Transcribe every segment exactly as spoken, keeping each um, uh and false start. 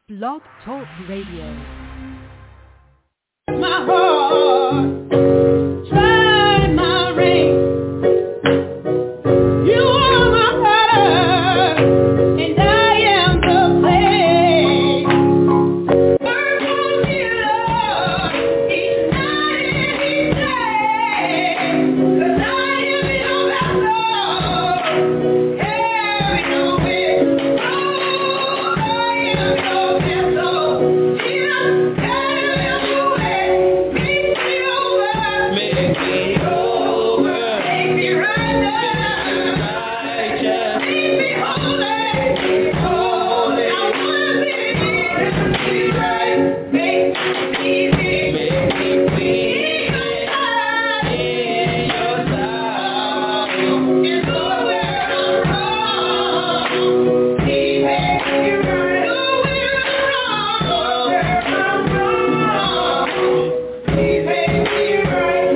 Blog Talk Radio. My heart, try my ring. You are my heart, and I am the clay. Work on me, Lord, each night and each day. 'Cause I am your vessel, carry your weight. Oh, I am your vessel. Jesus, carry your weight. Make me over, make me over, make me right now, righteous, make me holy, make me holy. I wanna be, be right, make me clean, make me clean. In your sight, in your sight, and Lord, where I'm wrong, He make me right. Lord, where I'm wrong, where I'm wrong, He make me right.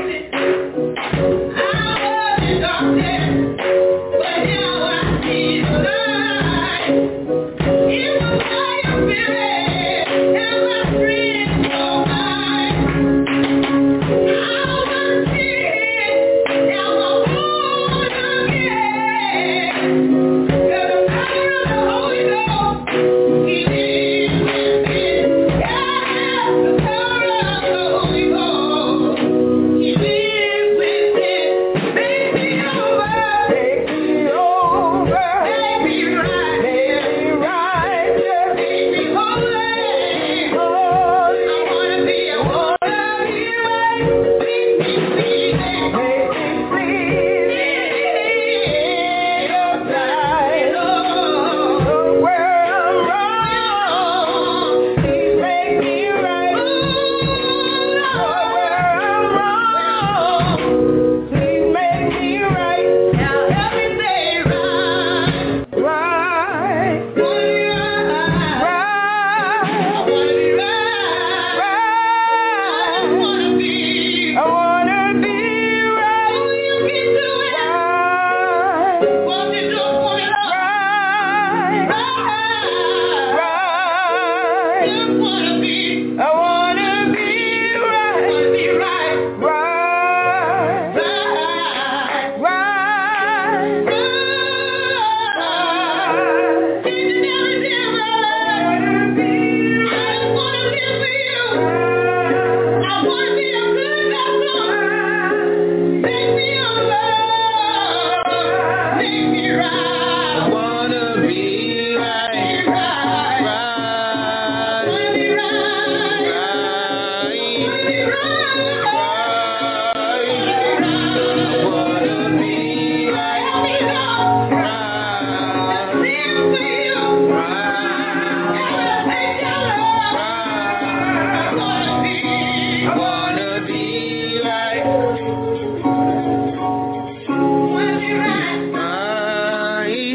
I was in darkness, but now I see the light. It was by your spirit, and my friends were mine. I was sick, now I'm born again. The power of the Holy Ghost, He lives within. Yeah, the power of the Holy Ghost, He lives within. Make me over, make me over, make me right, make me righteous, make me holy, holy. I wanna be, I wanna be right. Make me clean, make me clean. In your sight, Lord, where I'm wrong, Please make me right. Lord, where I'm wrong, Please make me right. Now help me say right, right, right, I wanna be right, right. I wanna be, I wanna be right. Oh, you can do it. Right. What you do for me, Lord. Right, right, right. Just wanna be, I wanna be right. Wanna be right, right, right, right, right. Changing everything in my life. I just wanna live for you. I wanna be a good vessel. Make me over, make me right. I wanna be right, right, right. Wanna be right, right. Wanna be right, right. I wanna be right. Help me, Lord. Right. To live for you. Right. And to take your love. Right. I wanna be, I wanna be right. Wanna be right. Right.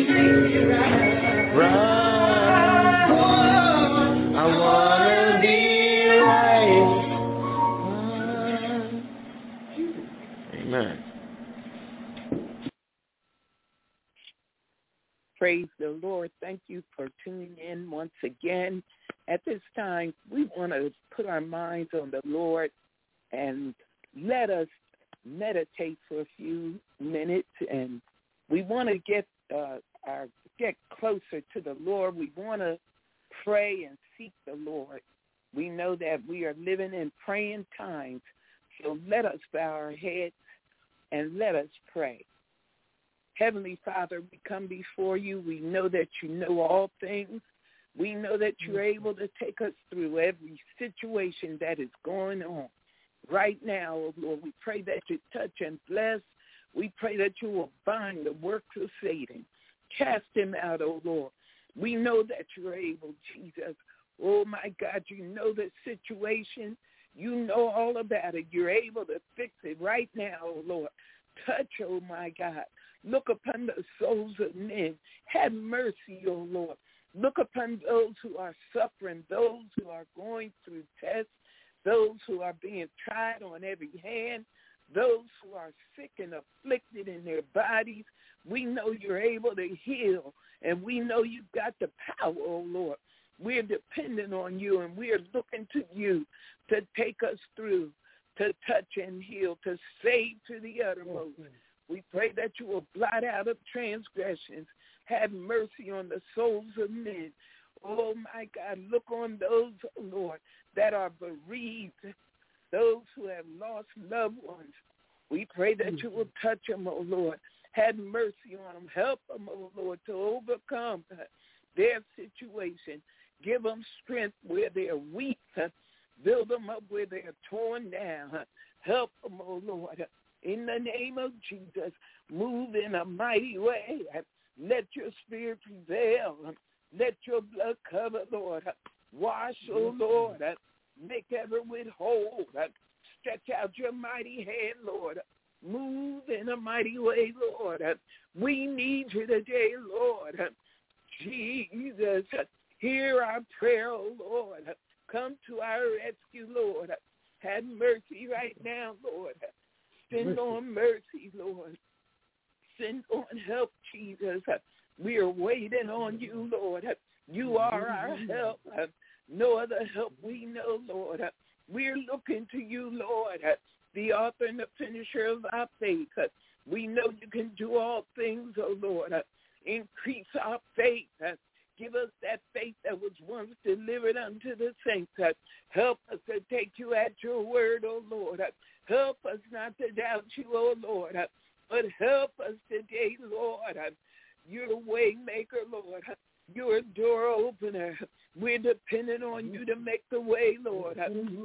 Right. Oh, I wanna be right. Amen. Praise the Lord. Thank you for tuning in once again. At this time, we want to put our minds on the Lord and let us meditate for a few minutes. And we want to get uh, our get closer to the Lord. We want to pray and seek the Lord. We know that we are living in praying times. So let us bow our heads and let us pray. Heavenly Father, we come before you. We know that you know all things. We know that you're able to take us through every situation that is going on. Right now, oh Lord, we pray that you touch and bless. We pray that you will bind the works of Satan. Cast him out, oh Lord. We know that you're able, Jesus. Oh, my God, you know the situation. You know all about it. You're able to fix it right now, oh Lord. Touch, oh, my God. Look upon the souls of men. Have mercy, oh Lord. Look upon those who are suffering, those who are going through tests, those who are being tried on every hand, those who are sick and afflicted in their bodies. We know you're able to heal, and we know you've got the power, oh Lord. We're dependent on you, and we are looking to you to take us through, to touch and heal, to save to the uttermost. We pray that you will blot out of transgressions. Have mercy on the souls of men. Oh, my God, look on those, oh Lord, that are bereaved, those who have lost loved ones. We pray that you will touch them, oh Lord. Have mercy on them. Help them, oh Lord, to overcome their situation. Give them strength where they're weak. Build them up where they're torn down. Help them, oh Lord. In the name of Jesus, move in a mighty way. Let your spirit prevail. Let your blood cover, Lord. Wash, oh Lord. Make every withhold. Stretch out your mighty hand, Lord. Move in a mighty way, Lord. We need you today, Lord. Jesus, hear our prayer, oh Lord. Come to our rescue, Lord. Have mercy right now, Lord. Send on mercy, Lord. Send on help, Jesus. We are waiting on you, Lord. You are our help. No other help we know, Lord. We're looking to you, Lord, the author and the finisher of our faith. We know you can do all things, oh Lord. Increase our faith. Give us that faith that was once delivered unto the saints. Help us to take you at your word, oh Lord. Help us not to doubt you, oh Lord, but help us today, Lord. You're a way maker, Lord. You're a door opener. We're dependent on you to make the way, Lord.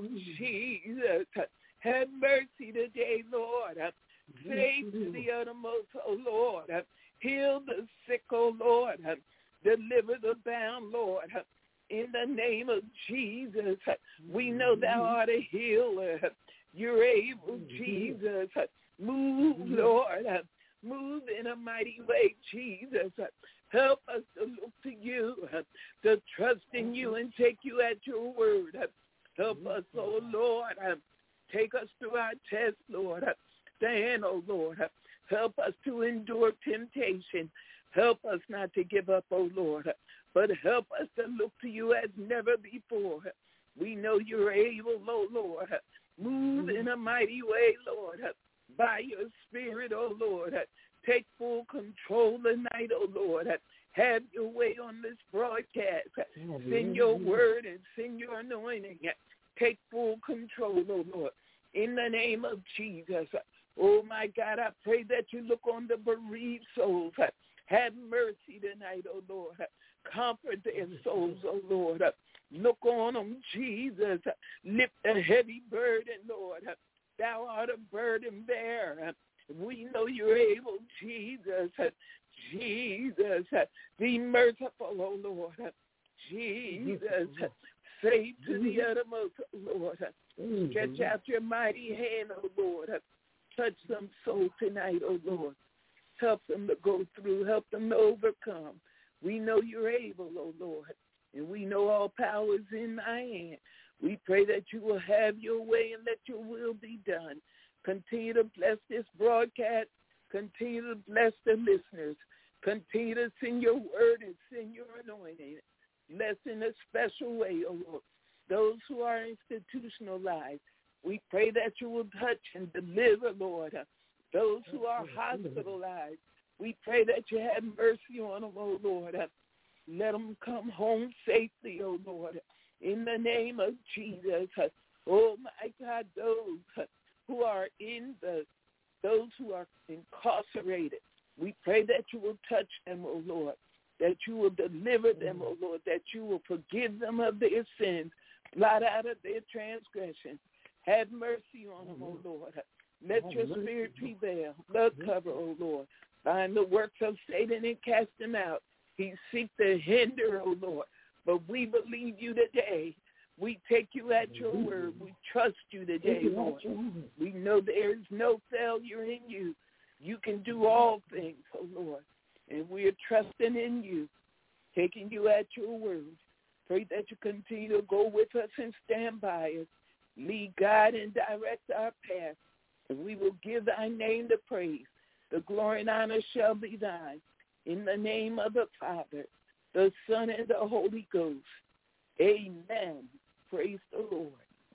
Jesus, have mercy today, Lord. Save to the uttermost, oh Lord. Heal the sick, oh Lord. Deliver the bound, Lord. In the name of Jesus, we know thou art a healer. You're able, Jesus. Move, Lord. Move in a mighty way, Jesus. Help us to look to you, to trust in you and take you at your word. Help us, oh Lord. Take us through our test, Lord. Stand, oh Lord. Help us to endure temptation. Help us not to give up, oh Lord, but help us to look to you as never before. We know you're able, oh Lord. Move in a mighty way, Lord, by your spirit, oh Lord. Take full control tonight, oh Lord. Have your way on this broadcast. Send your word and send your anointing. Take full control, oh Lord, in the name of Jesus. Oh, my God, I pray that you look on the bereaved souls. Have mercy tonight, oh Lord. Comfort their souls, oh Lord. Look on them, Jesus. Lift a heavy burden, Lord. Thou art a burden bearer. We know you're able, Jesus. Jesus. Be merciful, oh Lord. Jesus. Save to the uttermost, oh Lord. Stretch out your mighty hand, oh Lord. Touch some soul tonight, oh Lord. Help them to go through. Help them to overcome. We know you're able, oh Lord, and we know all power is in thy hand. We pray that you will have your way and let your will be done. Continue to bless this broadcast. Continue to bless the listeners. Continue to send your word and send your anointing. Bless in a special way, oh Lord, those who are institutionalized. We pray that you will touch and deliver, Lord, those who are hospitalized. We pray that you have mercy on them, oh Lord. Let them come home safely, oh Lord, in the name of Jesus. Oh, my God, those who are in the, those who are incarcerated, we pray that you will touch them, oh Lord, that you will deliver them, oh Lord, that you will forgive them of their sins, blot out of their transgressions. Have mercy on them, oh Lord. Let your spirit prevail. Blood cover, oh Lord. Bind the works of Satan and cast him out. He seeks to hinder, oh Lord. But we believe you today. We take you at your word. We trust you today, Lord. We know there is no failure in you. You can do all things, oh Lord. And we are trusting in you, taking you at your word. Pray that you continue to go with us and stand by us. Lead, guide, and direct our path. And we will give thy name the praise. The glory and honor shall be thine. In the name of the Father, the Son, and the Holy Ghost. Amen. Praise the Lord.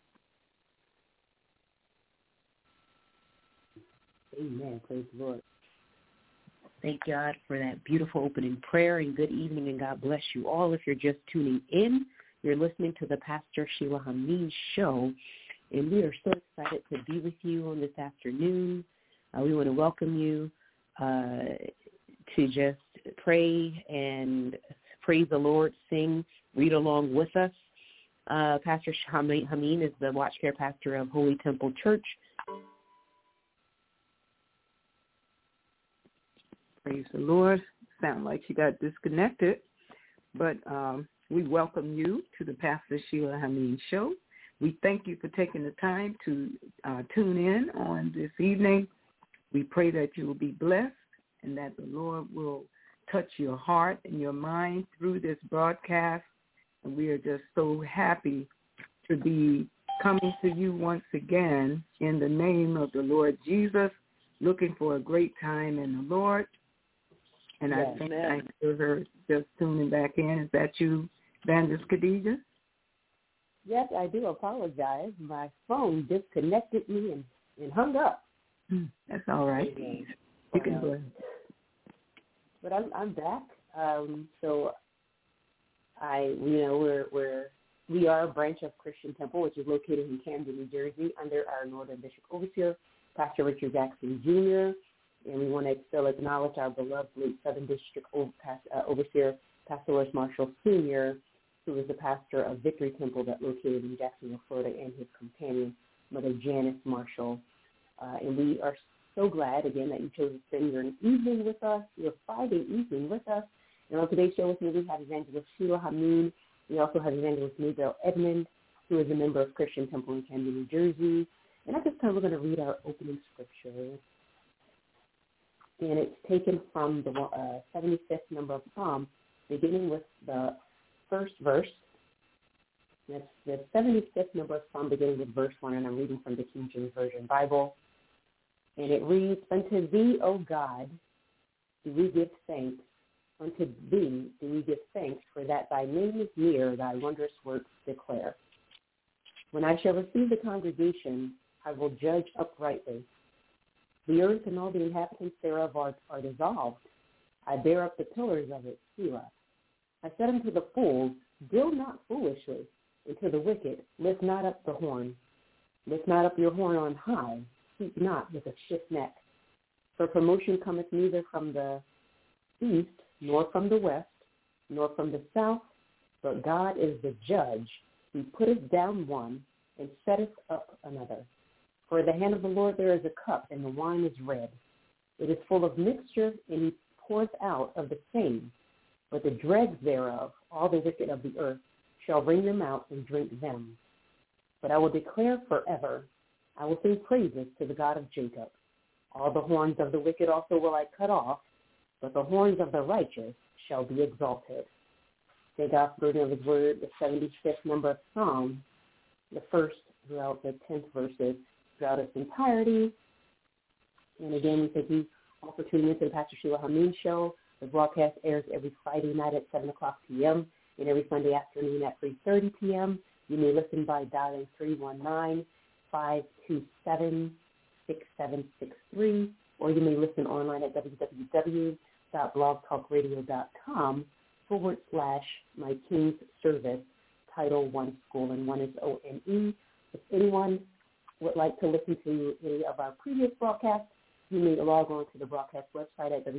Amen. Praise the Lord. Thank God for that beautiful opening prayer, and good evening, and God bless you all. If you're just tuning in, you're listening to the Pastor Sheila Hameen Show, and we are so excited to be with you on this afternoon. Uh, we want to welcome you uh, to just pray and praise the Lord, sing, read along with us. Uh, Pastor Hameen is the Watch Care Pastor of Holy Temple Church. Praise the Lord. Sound like she got disconnected, but um, we welcome you to the Pastor Sheila Hameen Show. We thank you for taking the time to uh, tune in on this evening. We pray that you will be blessed and that the Lord will touch your heart and your mind through this broadcast. And we are just so happy to be coming to you once again in the name of the Lord Jesus, looking for a great time in the Lord. And yes, I think man. I hear her just tuning back in. Is that you, Evangelist Khadijah? Yes, I do apologize. My phone disconnected me and, and hung up. That's all right. Okay. You can go ahead. But I'm I'm back. Um, so I, you know, we're we're we are a branch of Christian Temple, which is located in Camden, New Jersey, under our Northern District Overseer, Pastor Richard Jackson Junior And we want to still acknowledge our beloved late Southern District Overseer, Pastor Loris Marshall Senior, who is the pastor of Victory Temple that located in Jacksonville, Florida, and his companion, Mother Janice Marshall. Uh, and we are so glad, again, that you chose to spend your evening with us, your Friday evening with us. And on today's show with me, we have Evangelist Sheila Hameen. We also have Evangelist Maybelle Edmond, who is a member of Christian Temple in Camden, New Jersey. And at this time, we're going to read our opening scripture. And it's taken from the uh, seventy-fifth number of Psalm, beginning with the first verse. That's the seventy-fifth number of Psalm, beginning with verse one, and I'm reading from the King James Version Bible. And it reads, "Unto thee, O God, do we give thanks. Unto thee do we give thanks, for that thy name is near, thy wondrous works declare. When I shall receive the congregation, I will judge uprightly. The earth and all the inhabitants thereof are, are dissolved. I bear up the pillars of it, Selah. I said unto the fools, deal not foolishly, and to the wicked, lift not up the horn. Lift not up your horn on high, speak not with a stiff neck. For promotion cometh neither from the east, nor from the west, nor from the south, but God is the judge, who putteth down one, and setteth up another. For in the hand of the Lord there is a cup, and the wine is red. It is full of mixture, and he pours out of the same. But the dregs thereof, all the wicked of the earth, shall wring them out and drink them. But I will declare forever, I will sing praises to the God of Jacob. All the horns of the wicked also will I cut off, but the horns of the righteous shall be exalted." Thank God for the reading of his word, the seventy-fifth number of Psalm, the first throughout the tenth verses, throughout its entirety. And again, we thank you all for tuning into the Pastor Sheila Hameen Show. The broadcast airs every Friday night at seven o'clock p.m. and every Sunday afternoon at three thirty p.m. You may listen by dialing three one nine, five two seven, six seven six three, or you may listen online at www.blogtalkradio.com forward slash My King's Service, Title One School, and one is O N E. If anyone would like to listen to any of our previous broadcasts, you may log on to the broadcast website at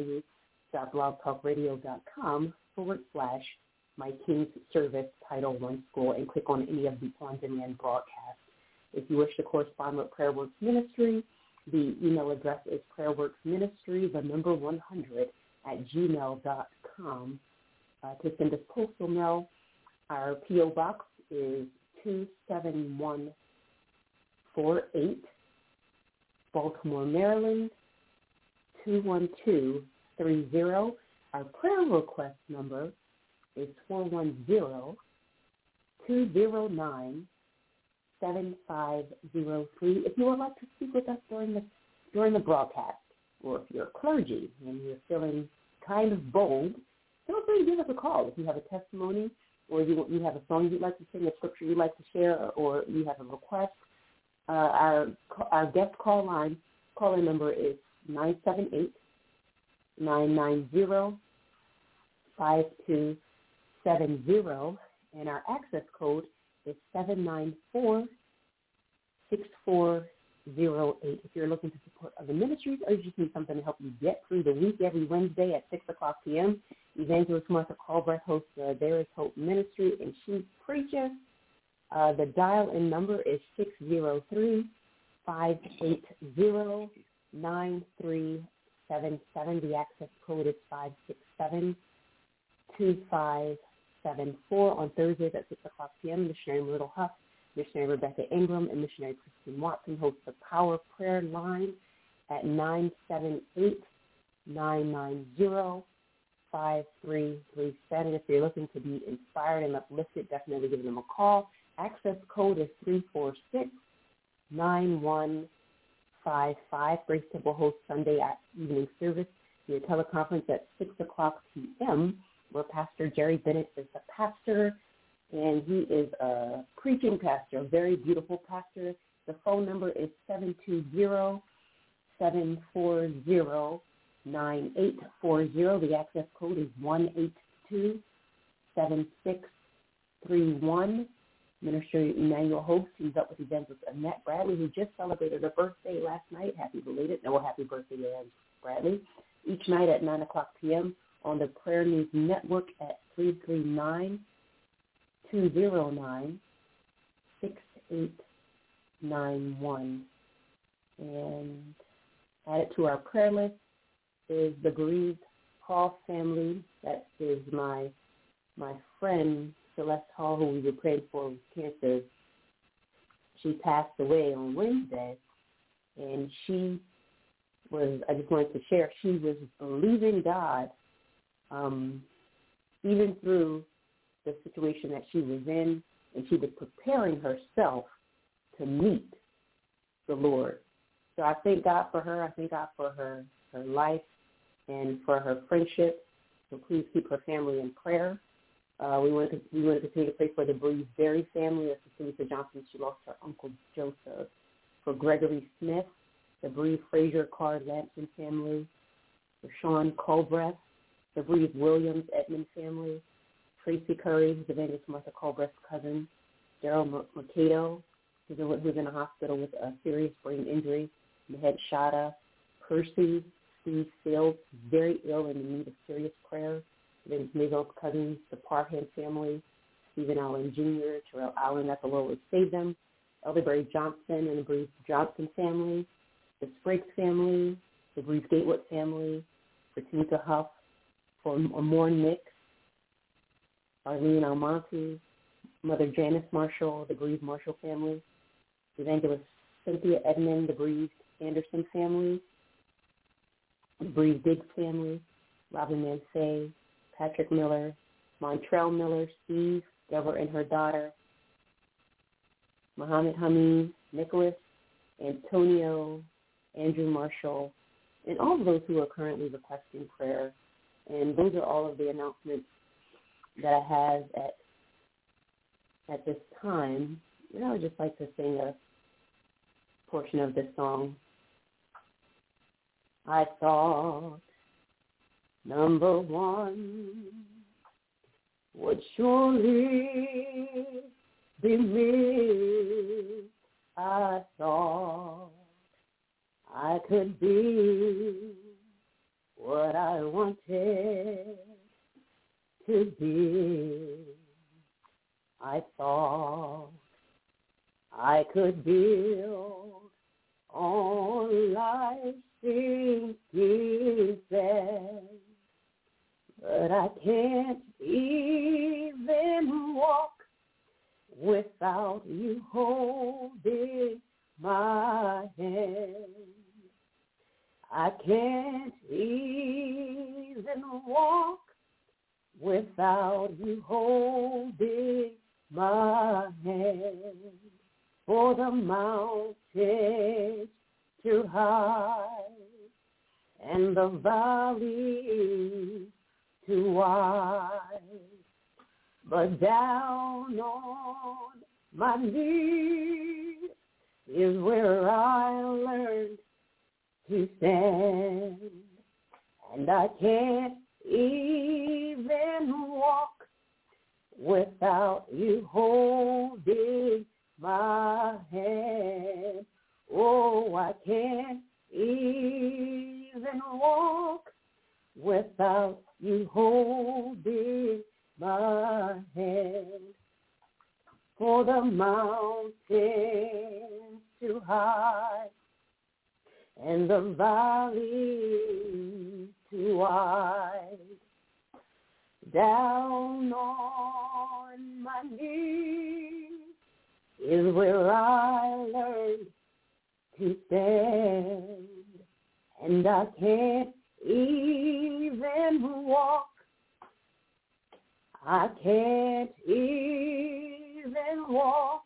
www.blogtalkradio.com forward slash My King's Service, Title One School, and click on any of the on-demand broadcasts. If you wish to correspond with Prayer Works Ministry, the email address is prayerworksministry, the number one hundred, at gmail dot com. Uh, to send us postal mail, our P O Box is two seven one four eight, Baltimore, Maryland, two one two three zero. Our prayer request number is four one zero, two zero nine, seven five zero three. If you would like to speak with us during the during the broadcast, or if you're clergy and you're feeling kind of bold, feel free to give us a call. If you have a testimony or you you have a song you'd like to sing, a scripture you'd like to share, or you have a request, uh, our our guest call line calling number is nine seven eight, nine nine zero, five two seven zero, and our access code is seven nine four, six four zero eight. If you're looking to support other ministries or you just need something to help you get through the week, every Wednesday at six o'clock p.m., Evangelist Martha Colbreth hosts uh, There Is Hope Ministry, and she preaches. Uh, the dial-in number is six zero three, five eight zero, nine three seven seven. The access code is five six seven, two five seven four. On Thursdays at six o'clock p.m., Missionary Myrtle Huff, Missionary Rebecca Ingram, and Missionary Christine Watson host the Power Prayer Line at nine seven eight, nine nine zero, five three three seven. If you're looking to be inspired and uplifted, definitely give them a call. Access code is three four six, nine one five five. Grace Temple hosts Sunday at evening service via teleconference at six o'clock p.m., where Pastor Jerry Bennett is the pastor, and he is a preaching pastor, a very beautiful pastor. The phone number is seven two zero, seven four zero, nine eight four zero. The access code is one eight two, seven six three one. Minister Emmanuel Hope teams up with Evangelist Annette Bradley, who just celebrated her birthday last night. Happy belated. No, happy birthday, Bradley. Each night at nine o'clock p.m. on the Prayer News Network at three three nine, two zero nine, six eight nine one. And added to our prayer list is the bereaved Hall family. That is my my friend Celeste Hall, who we were praying for with cancer. She passed away on Wednesday, and she was, I just wanted to share, she was believing God um, even through the situation that she was in, and she was preparing herself to meet the Lord. So I thank God for her. I thank God for her, her life and for her friendship. So please keep her family in prayer. Uh, we want to we want to continue to pray for the Breeze Berry family. That's Lisa Johnson. She lost her uncle Joseph. For Gregory Smith, the Breeze Frazier Card Lampson family. For Sean Colbreth, the Breeze Williams Edmond family. Tracy Curry, who's Evangelist Martha Colbreth's cousin. Daryl Mercado, who's in a hospital with a serious brain injury. Mehed Shada. Percy Steve Fields, very ill and in need of serious prayer. Then Mazel's cousins, the Parham family, Stephen Allen Junior, Terrell Allen, that the Lord would save them, Elderberry Johnson and the Breeze Johnson family, the Spriggs family, the Breeze Gatewood family, for Tika Huff, for Amor Nix, Arlene Almonte, Mother Janice Marshall, the Breeze Marshall family, Evangelist Cynthia Edmond, the Breeze Anderson family, the Breeze Diggs family, Robin Mansay, Patrick Miller, Montrell Miller, Steve, Deborah and her daughter, Muhammad Hamid, Nicholas, Antonio, Andrew Marshall, and all of those who are currently requesting prayer. And those are all of the announcements that I have at at this time. And I would just like to sing a portion of this song. I thought number one would surely be me. I thought I could be what I wanted to be. I thought I could build on life's sinking sand, but I can't even walk without you holding my hand. I can't even walk without you holding my hand. For the mountains too high and the valley too wide, but down on my knees is where I learned to stand. And I can't even walk without you holding my hand. Oh, I can't even walk without you holding my hand. For the mountains too high and the valley too wide, down on my knees is where I learned to stand. And I can't even walk, I can't even walk,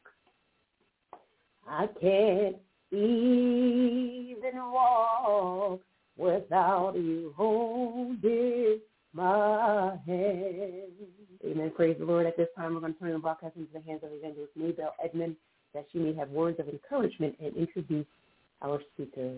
I can't even walk without you holding my hand. Amen. Praise the Lord. At this time, we're going to turn the broadcast into the hands of Evangelist Maybelle Edmond, that she may have words of encouragement and introduce our speaker.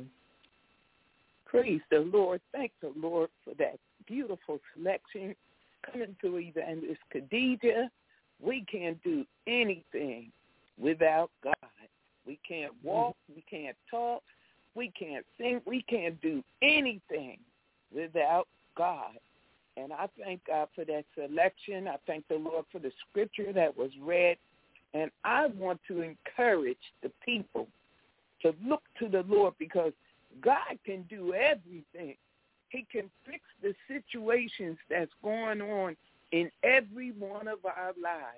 Praise the Lord. Thank the Lord for that beautiful selection coming through Evangelist Khadijah. We can't do anything without God. We can't walk. We can't talk. We can't sing. We can't do anything without God. And I thank God for that selection. I thank the Lord for the scripture that was read. And I want to encourage the people to look to the Lord, because God can do everything. He can fix the situations that's going on in every one of our lives.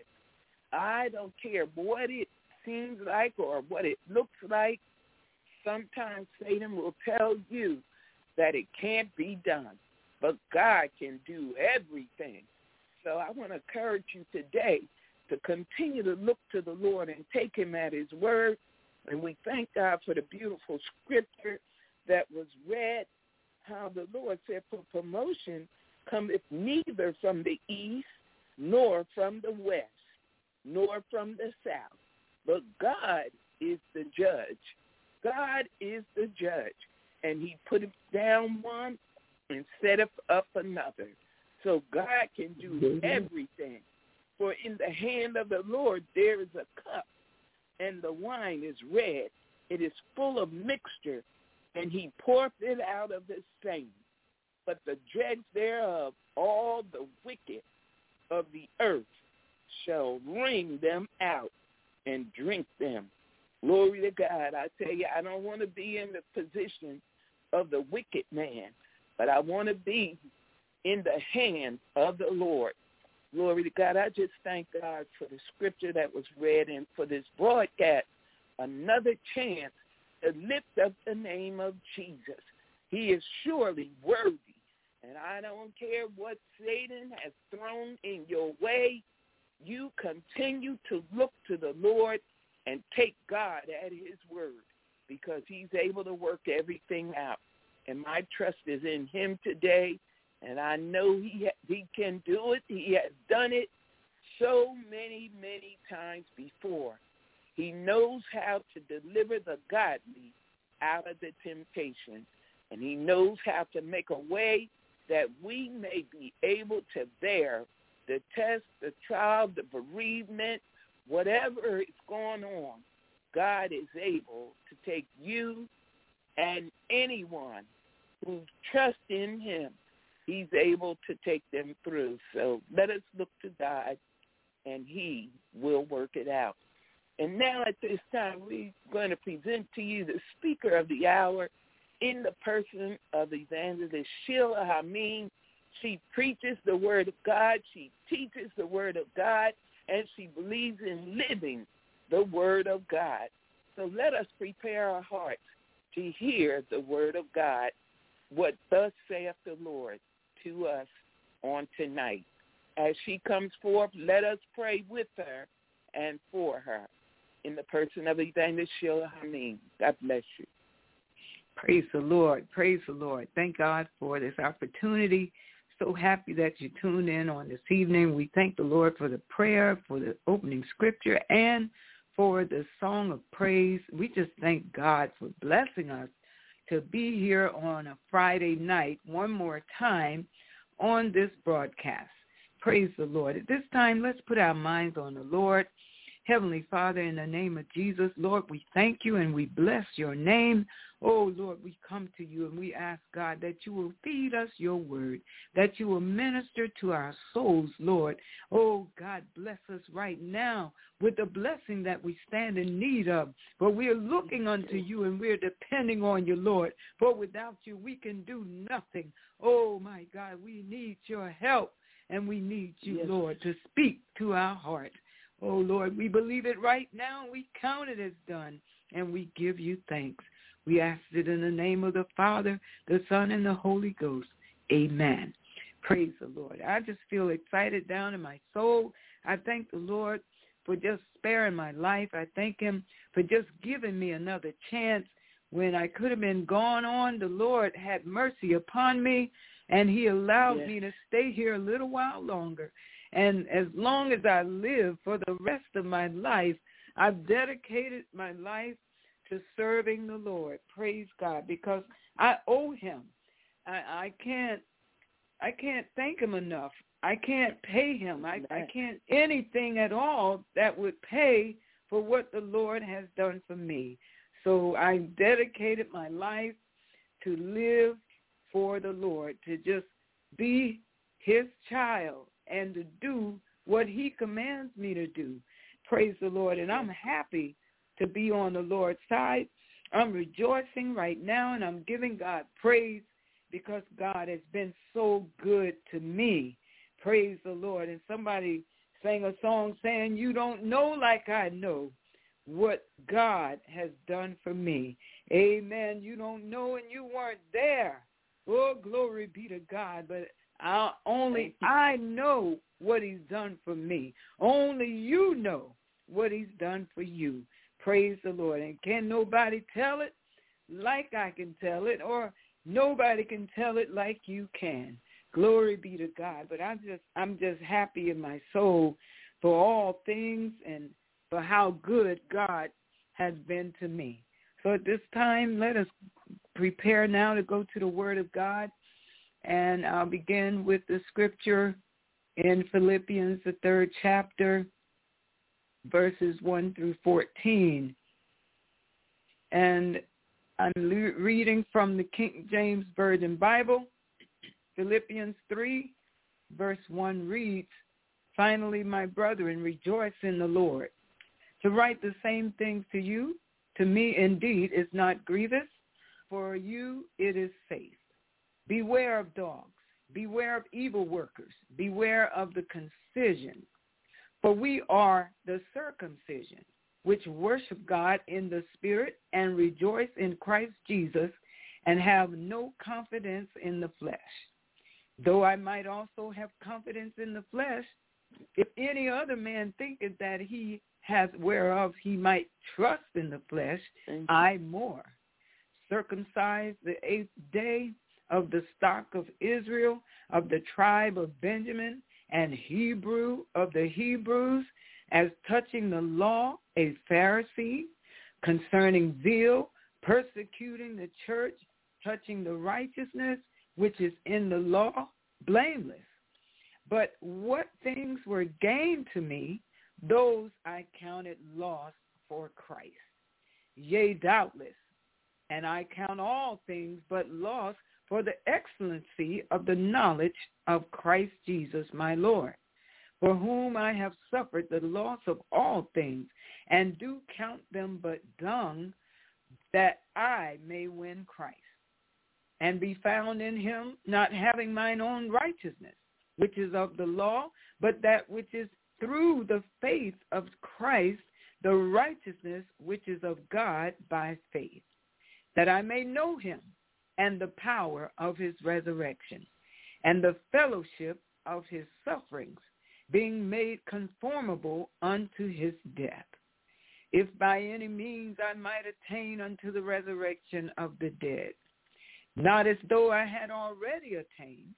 I don't care what it seems like or what it looks like. Sometimes Satan will tell you that it can't be done, but God can do everything. So I want to encourage you today to continue to look to the Lord and take him at his word. And we thank God for the beautiful scripture that was read, how the Lord said, for promotion cometh neither from the east, nor from the west, nor from the south, but God is the judge. God is the judge, and he put down one and set up another. So God can do everything. For in the hand of the Lord there is a cup, and the wine is red. It is full of mixture, and he poureth it out of the same. But the dregs thereof, all the wicked of the earth, shall wring them out and drink them. Glory to God. I tell you, I don't want to be in the position of the wicked man, but I want to be in the hand of the Lord. Glory to God. I just thank God for the scripture that was read and for this broadcast, another chance to lift up the name of Jesus. He is surely worthy, and I don't care what Satan has thrown in your way. You continue to look to the Lord and take God at his word, because he's able to work everything out. And my trust is in him today, and I know he ha- he can do it. He has done it so many, many times before. He knows how to deliver the godly out of the temptation, and he knows how to make a way that we may be able to bear the test, the trial, the bereavement, whatever is going on. God is able to take you and anyone who trusts in him. He's able to take them through. So let us look to God, and he will work it out. And now at this time, we're going to present to you the speaker of the hour in the person of Evangelist Sheila Hameen. She preaches the word of God. She teaches the word of God, and she believes in living the word of God. So let us prepare our hearts to hear the word of God, what thus saith the Lord to us on tonight. As she comes forth, let us pray with her and for her in the person of Evangelist Sheila Hameen. God bless you. Praise the Lord. Praise the Lord. Thank God for this opportunity so happy that you tuned in on this evening. We thank the Lord for the prayer, for the opening scripture, and for the song of praise. We just thank God for blessing us to be here on a Friday night one more time on this broadcast. Praise the Lord. At this time, let's put our minds on the Lord. Heavenly Father, in the name of Jesus, Lord, we thank you and we bless your name. Oh, Lord, we come to you and we ask, God, that you will feed us your word, that you will minister to our souls, Lord. Oh, God, bless us right now with the blessing that we stand in need of. For we are looking unto you and we are depending on you, Lord. For without you, we can do nothing. Oh, my God, we need your help and we need you, yes, Lord, to speak to our heart. Oh, Lord, we believe it right now. We count it as done, and we give you thanks. We ask it in the name of the Father, the Son, and the Holy Ghost. Amen. Praise the Lord. I just feel excited down in my soul. I thank the Lord for just sparing my life. I thank him for just giving me another chance. When I could have been gone on, the Lord had mercy upon me, and he allowed yes. me to stay here a little while longer. And as long as I live for the rest of my life, I've dedicated my life to serving the Lord. Praise God, because I owe him. I, I can't I can't thank him enough. I can't pay him. I, I can't anything at all that would pay for what the Lord has done for me. So I dedicated my life to live for the Lord, to just be his child, and to do what he commands me to do. Praise the Lord. And I'm happy to be on the Lord's side. I'm rejoicing right now, and I'm giving God praise because God has been so good to me. Praise the Lord. And somebody sang a song saying, you don't know like I know what God has done for me. Amen. You don't know and you weren't there. Oh, glory be to God. But I, only I know what he's done for me. Only you know what he's done for you. Praise the Lord. And can nobody tell it like I can tell it, or nobody can tell it like you can. Glory be to God. But I'm just I'm just happy in my soul for all things and for how good God has been to me. So at this time, let us prepare now to go to the Word of God. And I'll begin with the scripture in Philippians, the third chapter, verses one through fourteen. And I'm le- reading from the King James Version Bible. Philippians three, verse one reads, finally, my brethren, rejoice in the Lord. To write the same things to you, to me indeed, is not grievous. For you it is safe. Beware of dogs. Beware of evil workers. Beware of the concision. For we are the circumcision, which worship God in the Spirit and rejoice in Christ Jesus and have no confidence in the flesh. Though I might also have confidence in the flesh, if any other man thinketh that he hath whereof he might trust in the flesh, I more. Circumcised the eighth day, of the stock of Israel, of the tribe of Benjamin, and Hebrew of the Hebrews, as touching the law, a Pharisee, concerning zeal, persecuting the church, touching the righteousness which is in the law, blameless. But what things were gained to me, those I counted loss for Christ. Yea, doubtless, and I count all things but loss for the excellency of the knowledge of Christ Jesus my Lord, for whom I have suffered the loss of all things, and do count them but dung, that I may win Christ, and be found in him, not having mine own righteousness, which is of the law, but that which is through the faith of Christ, the righteousness which is of God by faith, that I may know him, and the power of his resurrection, and the fellowship of his sufferings, being made conformable unto his death, if by any means I might attain unto the resurrection of the dead. Not as though I had already attained,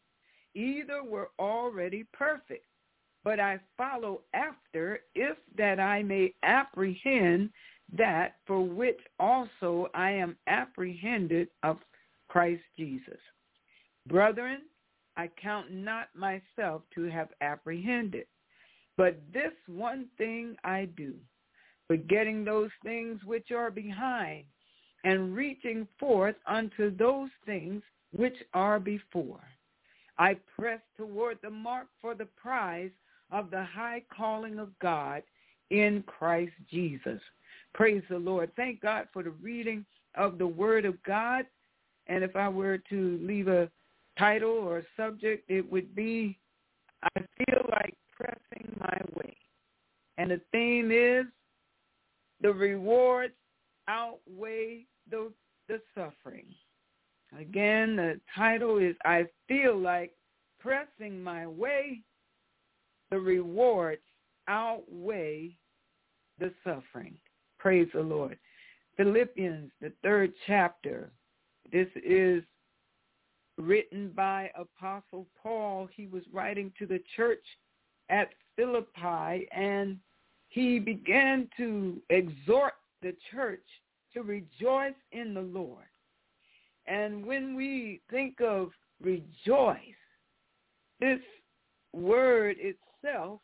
either were already perfect. But I follow after, if that I may apprehend that for which also I am apprehended of Christ Jesus. Brethren, I count not myself to have apprehended, but this one thing I do, forgetting those things which are behind, and reaching forth unto those things which are before. I press toward the mark for the prize of the high calling of God in Christ Jesus. Praise the Lord. Thank God for the reading of the Word of God. And if I were to leave a title or a subject, it would be, I feel like pressing my way. And the theme is, the rewards outweigh the, the suffering. Again, the title is, I feel like pressing my way. The rewards outweigh the suffering. Praise the Lord. Philippians, the third chapter. This is written by Apostle Paul. He was writing to the church at Philippi, and he began to exhort the church to rejoice in the Lord. And when we think of rejoice, this word itself,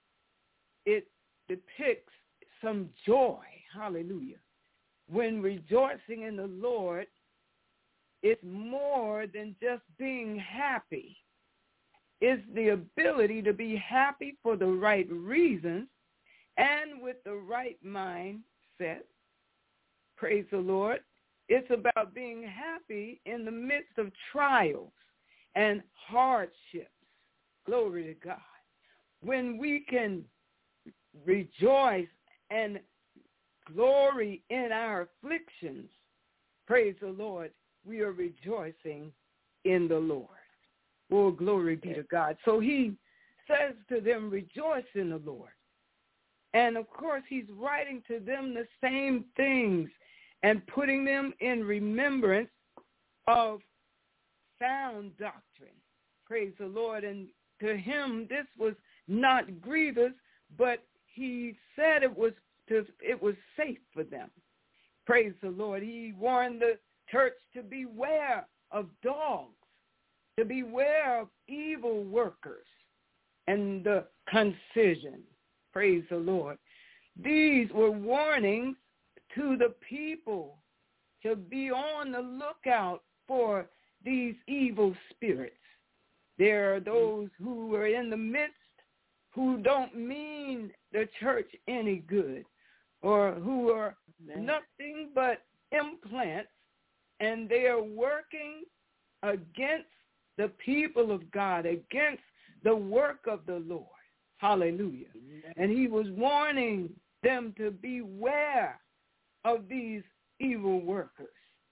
it depicts some joy. Hallelujah. When rejoicing in the Lord, it's more than just being happy. It's the ability to be happy for the right reasons and with the right mindset. Praise the Lord. It's about being happy in the midst of trials and hardships. Glory to God. When we can rejoice and glory in our afflictions, praise the Lord, we are rejoicing in the Lord. Oh, glory be to God. So he says to them, rejoice in the Lord. And, of course, he's writing to them the same things and putting them in remembrance of sound doctrine. Praise the Lord. And to him, this was not grievous, but he said it was to, it was safe for them. Praise the Lord. He warned the church to beware of dogs, to beware of evil workers, and the concision. Praise the Lord. These were warnings to the people to be on the lookout for these evil spirits. There are those who are in the midst who don't mean the church any good, or who are Amen. Nothing but implants, and they are working against the people of God, against the work of the Lord. Hallelujah. Amen. And he was warning them to beware of these evil workers.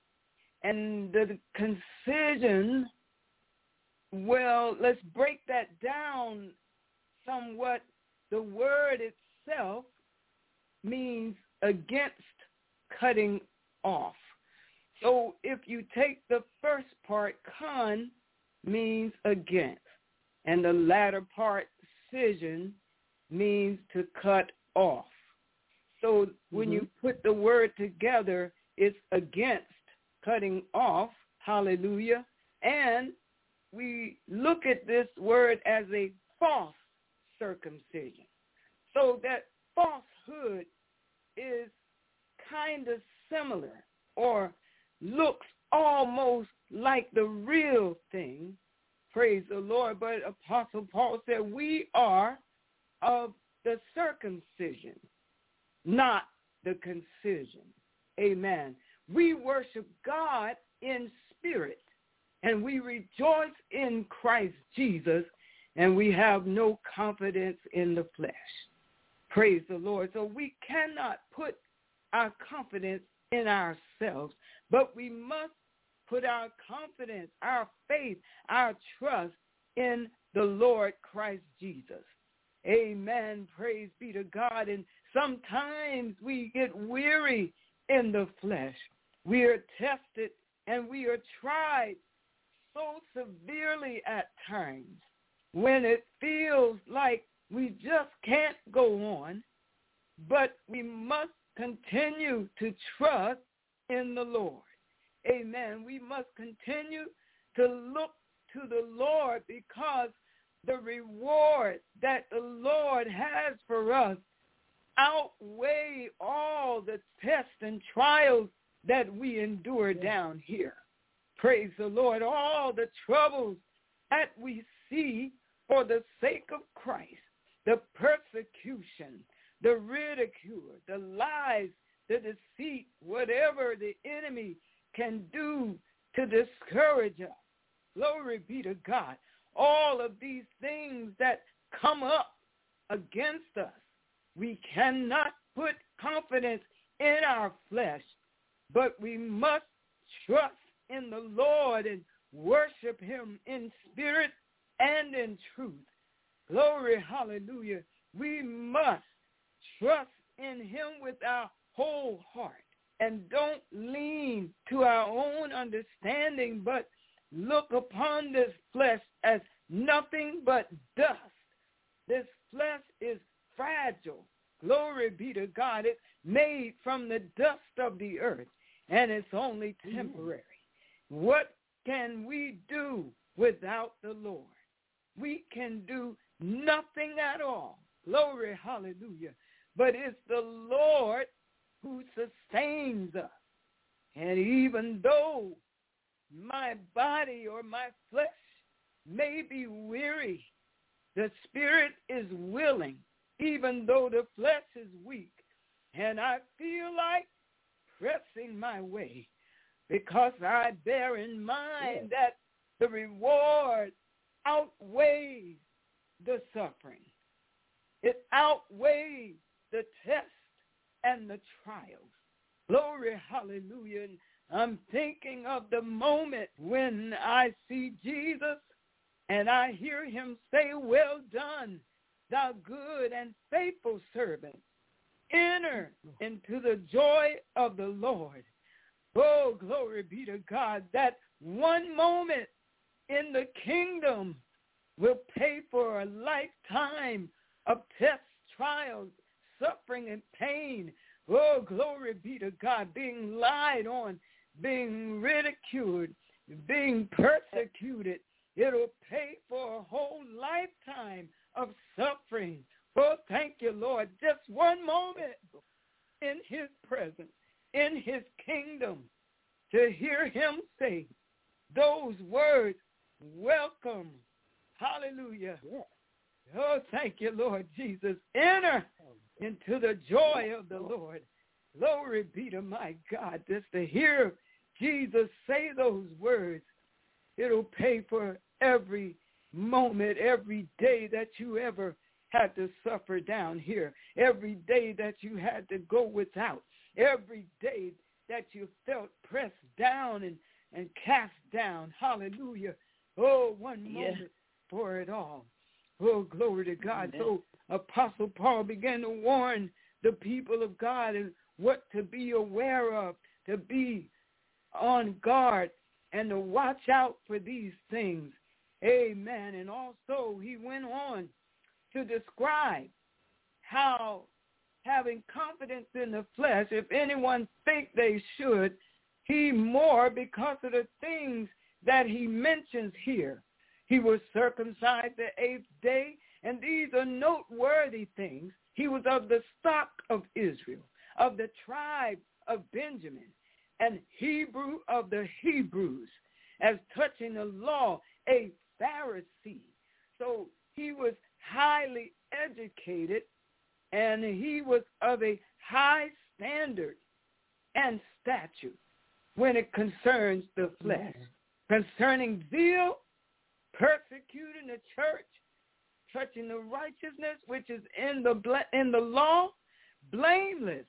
And the concision, well, let's break that down somewhat. The word itself means against, cutting off. So if you take the first part, con means against, and the latter part, cision, means to cut off. So when mm-hmm. you put the word together, it's against, cutting off, hallelujah, and we look at this word as a false circumcision. So that falsehood is kind of similar or looks almost like the real thing. Praise the Lord. But Apostle Paul said we are of the circumcision, not the concision. Amen. We worship God in spirit, and we rejoice in Christ Jesus, and we have no confidence in the flesh. Praise the Lord. So we cannot put our confidence in ourselves, but we must put our confidence, our faith, our trust in the Lord Christ Jesus. Amen. Praise be to God. And sometimes we get weary in the flesh. We are tested and we are tried so severely at times when it feels like we just can't go on, but we must continue to trust in the Lord. Amen. We must continue to look to the Lord because the reward that the Lord has for us outweigh all the tests and trials that we endure down here. Praise the Lord. All the troubles that we see for the sake of Christ, the persecution, the ridicule, the lies, the deceit, whatever the enemy can do to discourage us. Glory be to God. All of these things that come up against us, we cannot put confidence in our flesh, but we must trust in the Lord and worship him in spirit and in truth. Glory, hallelujah. We must trust in him with our whole heart and don't lean to our own understanding, but look upon this flesh as nothing but dust. This flesh is fragile. Glory be to God. It's made from the dust of the earth, and it's only temporary. Mm-hmm. What can we do without the Lord? We can do nothing at all. Glory, hallelujah. But it's the Lord who sustains us. And even though my body or my flesh may be weary, the spirit is willing, even though the flesh is weak. And I feel like pressing my way because I bear in mind that the reward outweighs the suffering. It outweighs the test and the trials. Glory, hallelujah. And I'm thinking of the moment when I see Jesus and I hear him say, well done, thou good and faithful servant. Enter into the joy of the Lord. Oh, glory be to God. That one moment in the kingdom will pay for a lifetime of tests, trials, suffering, and pain. Oh, glory be to God. Being lied on, being ridiculed, being persecuted. It'll pay for a whole lifetime of suffering. Oh, thank you, Lord. Just one moment in his presence, in his kingdom, to hear him say those words, welcome. Hallelujah. Oh, thank you, Lord Jesus. Enter into the joy of the Lord. Glory be to my God. Just to hear Jesus say those words, it'll pay for every moment, every day that you ever had to suffer down here, every day that you had to go without, every day that you felt pressed down and, and cast down. Hallelujah. Oh, one moment yeah. for it all. Oh, glory to God. Amen. So Apostle Paul began to warn the people of God and what to be aware of, to be on guard, and to watch out for these things. Amen. And also he went on to describe how having confidence in the flesh, if anyone think they should, he more because of the things that he mentions here. He was circumcised the eighth day, and these are noteworthy things. He was of the stock of Israel, of the tribe of Benjamin, and Hebrew of the Hebrews, as touching the law, a Pharisee. So he was highly educated, and he was of a high standard and stature when it concerns the flesh. Mm-hmm. Concerning zeal, persecuting the church, touching the righteousness which is in the in the law, blameless.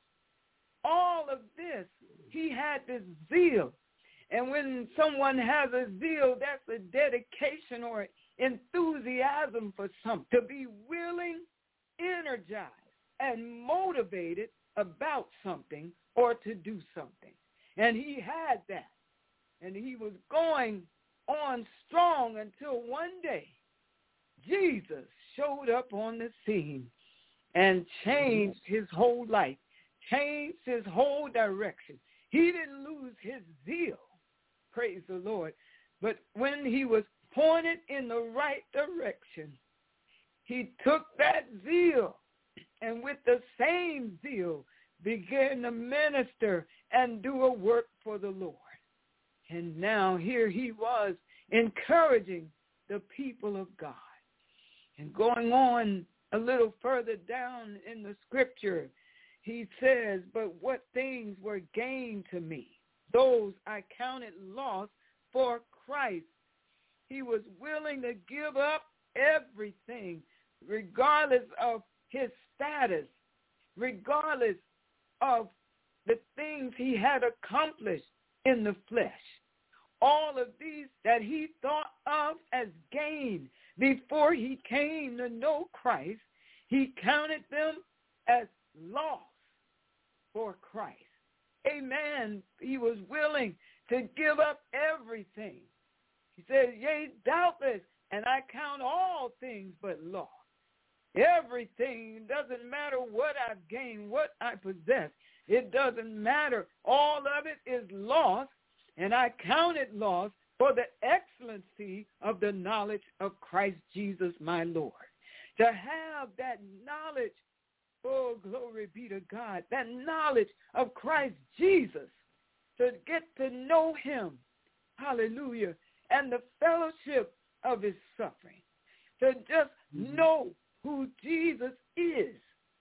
All of this, he had this zeal. And when someone has a zeal, that's a dedication or enthusiasm for something, to be willing, energized, and motivated about something or to do something. And he had that. And he was going on strong until one day Jesus showed up on the scene and changed his whole life, changed his whole direction. He didn't lose his zeal, praise the Lord. But when he was pointed in the right direction, he took that zeal and with the same zeal began to minister and do a work for the Lord. And now here he was encouraging the people of God. And going on a little further down in the scripture, he says, but what things were gained to me, those I counted loss for Christ. He was willing to give up everything, regardless of his status, regardless of the things he had accomplished in the flesh. All of these that he thought of as gain before he came to know Christ, he counted them as loss for Christ. Amen. He was willing to give up everything. He said, yea, doubtless, and I count all things but loss. Everything, doesn't matter what I've gained, what I possess. It doesn't matter. All of it is lost, and I count it lost for the excellency of the knowledge of Christ Jesus my Lord. To have that knowledge, oh, glory be to God, that knowledge of Christ Jesus, to get to know him, hallelujah, and the fellowship of his suffering, to just mm-hmm. know who Jesus is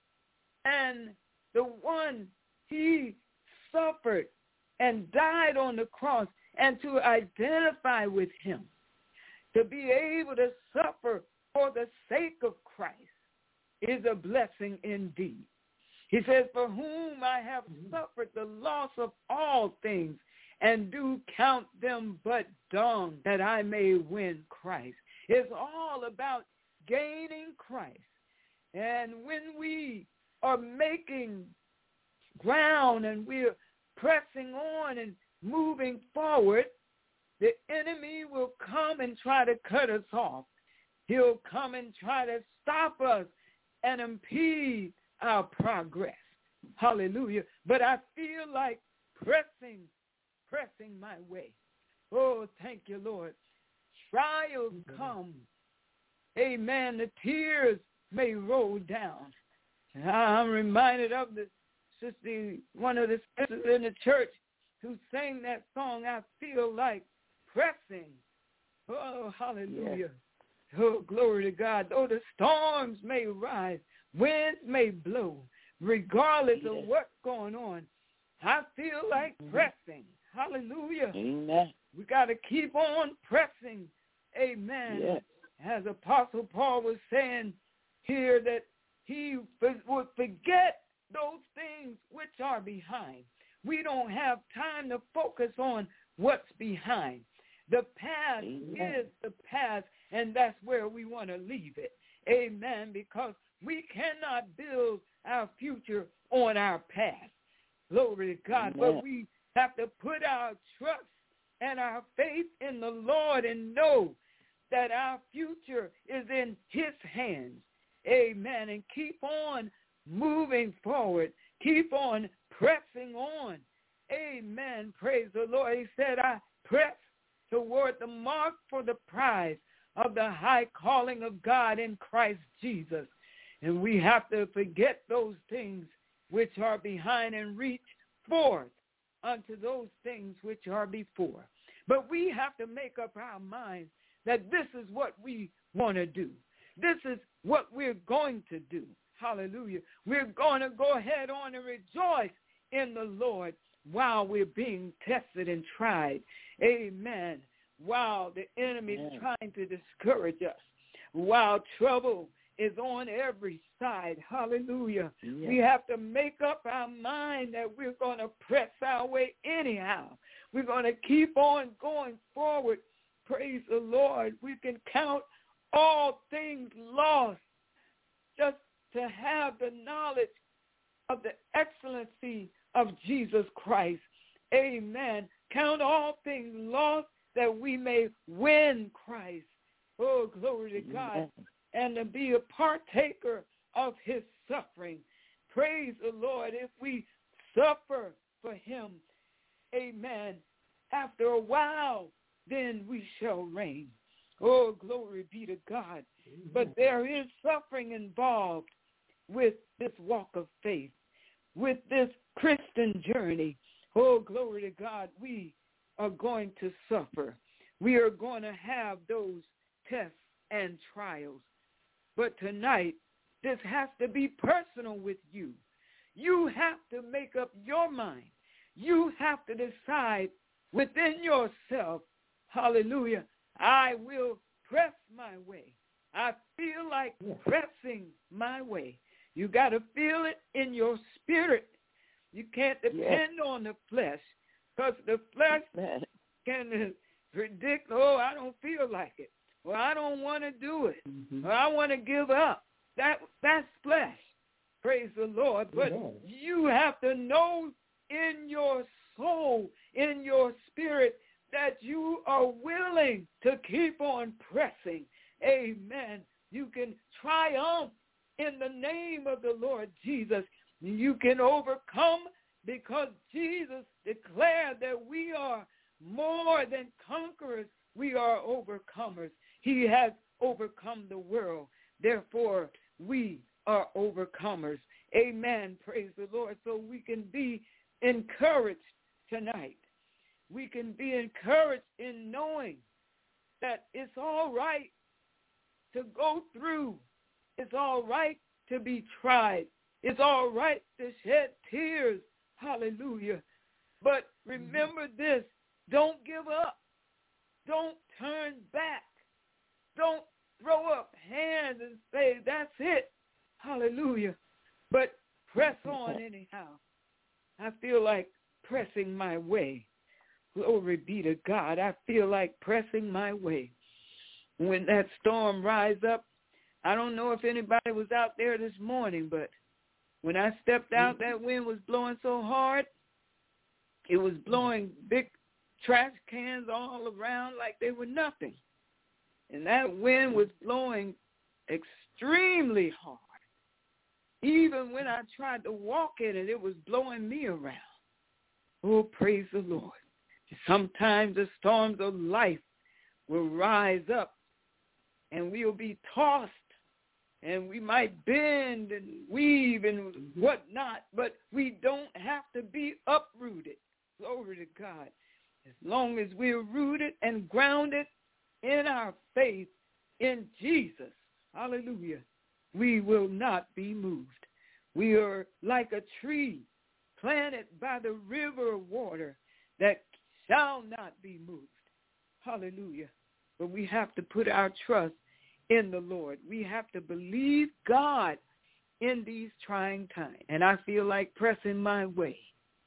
and the one he suffered and died on the cross, and to identify with him, to be able to suffer for the sake of Christ is a blessing indeed. He says, for whom I have suffered the loss of all things, and do count them but dung, that I may win Christ. It's all about gaining Christ. And when we are making ground and we're pressing on and moving forward, the enemy will come and try to cut us off. He'll come and try to stop us and impede our progress. Hallelujah. But I feel like pressing, pressing my way. Oh, thank you, Lord. Trials mm-hmm. come. Amen. The tears may roll down. I'm reminded of the sister, one of the sisters in the church who sang that song, I feel like pressing. Oh, hallelujah. Yes. Oh, glory to God. Though the storms may rise, winds may blow, regardless yes. of what's going on, I feel like mm-hmm. pressing. Hallelujah. Amen. We got to keep on pressing. Amen. Yes. As Apostle Paul was saying here, that he would forget those things which are behind. We don't have time to focus on what's behind. The past Amen. Is the past, and that's where we want to leave it. Amen. Because we cannot build our future on our past. Glory to God. Amen. But we have to put our trust and our faith in the Lord and know that our future is in his hands. Amen. And keep on moving forward. Keep on pressing on. Amen. Praise the Lord. He said, I press toward the mark for the prize of the high calling of God in Christ Jesus. And we have to forget those things which are behind and reach forth unto those things which are before. But we have to make up our minds that this is what we want to do. This is what we're going to do. Hallelujah. We're going to go ahead on and rejoice in the Lord while we're being tested and tried. Amen. While the enemy is trying to discourage us, while trouble is on every side. Hallelujah. Yes. We have to make up our mind that we're going to press our way anyhow. We're going to keep on going forward. Praise the Lord. We can count all things lost just to have the knowledge of the excellency of Jesus Christ. Amen. Count all things lost that we may win Christ. Oh, glory to God. And to be a partaker of his suffering. Praise the Lord. If we suffer for him, amen, after a while, then we shall reign. Oh, glory be to God. Amen. But there is suffering involved with this walk of faith, with this Christian journey. Oh, glory to God. We are going to suffer. We are going to have those tests and trials. But tonight, this has to be personal with you. You have to make up your mind. You have to decide within yourself, hallelujah, I will press my way. I feel like pressing my way. You got to feel it in your spirit. You can't depend yes. on the flesh, because the flesh Man. can predict, oh, I don't feel like it. Well, I don't want to do it. Mm-hmm. Or I want to give up. That That's flesh. Praise the Lord. But yes. you have to know in your soul, in your spirit, that you are willing to keep on pressing. Amen. You can triumph in the name of the Lord Jesus. You can overcome because Jesus declared that we are more than conquerors. We are overcomers. He has overcome the world. Therefore, we are overcomers. Amen. Praise the Lord. So we can be encouraged tonight. We can be encouraged in knowing that it's all right to go through. It's all right to be tried. It's all right to shed tears. Hallelujah. But remember this. Don't give up. Don't turn back. Don't throw up hands and say, that's it. Hallelujah. But press on anyhow. I feel like pressing my way. Glory be to God. I feel like pressing my way. When that storm rise up, I don't know if anybody was out there this morning, but when I stepped out, that wind was blowing so hard. It was blowing big trash cans all around like they were nothing. And that wind was blowing extremely hard. Even when I tried to walk in it, it was blowing me around. Oh, praise the Lord. Sometimes the storms of life will rise up and we'll be tossed and we might bend and weave and whatnot, but we don't have to be uprooted. Glory to God. As long as we're rooted and grounded in our faith in Jesus, hallelujah, we will not be moved. We are like a tree planted by the river of water that shall not be moved. Hallelujah. But we have to put our trust in the Lord. We have to believe God in these trying times. And I feel like pressing my way.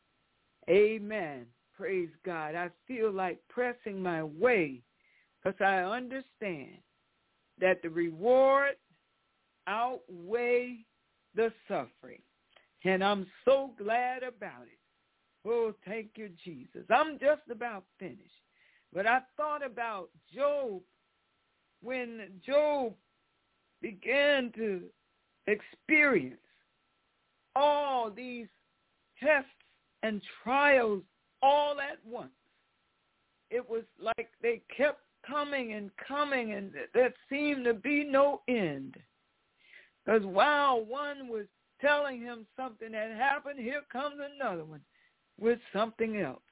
Amen. Praise God. I feel like pressing my way because I understand that the reward outweigh the suffering. And I'm so glad about it. Oh, thank you, Jesus. I'm just about finished. But I thought about Job when Job began to experience all these tests and trials all at once. It was like they kept coming and coming, and there seemed to be no end. Because while one was telling him something had happened, here comes another one with something else.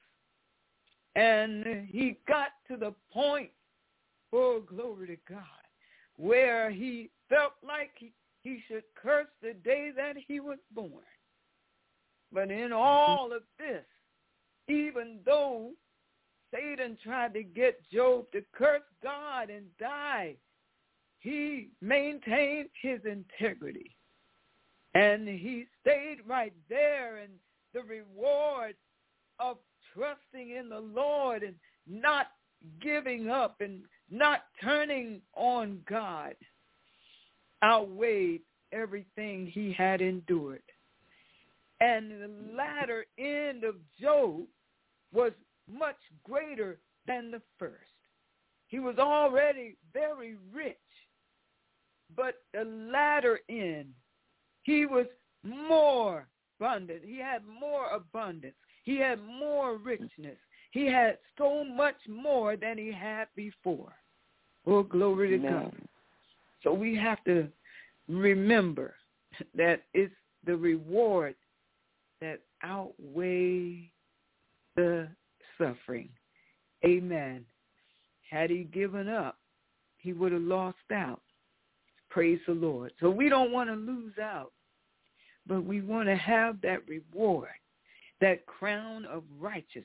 And he got to the point, oh, glory to God, where he felt like he, he should curse the day that he was born. But in all of this, even though Satan tried to get Job to curse God and die, he maintained his integrity. And he stayed right there, and the reward of trusting in the Lord and not giving up and not turning on God outweighed everything he had endured. And the latter end of Job was much greater than the first. He was already very rich, but the latter end, he was more abundant. He had more abundance. He had more richness. He had so much more than he had before. Oh, glory to God. So we have to remember that it's the reward that outweighs the suffering. Amen. Had he given up, he would have lost out. Praise the Lord. So we don't want to lose out, but we want to have that reward, that crown of righteousness.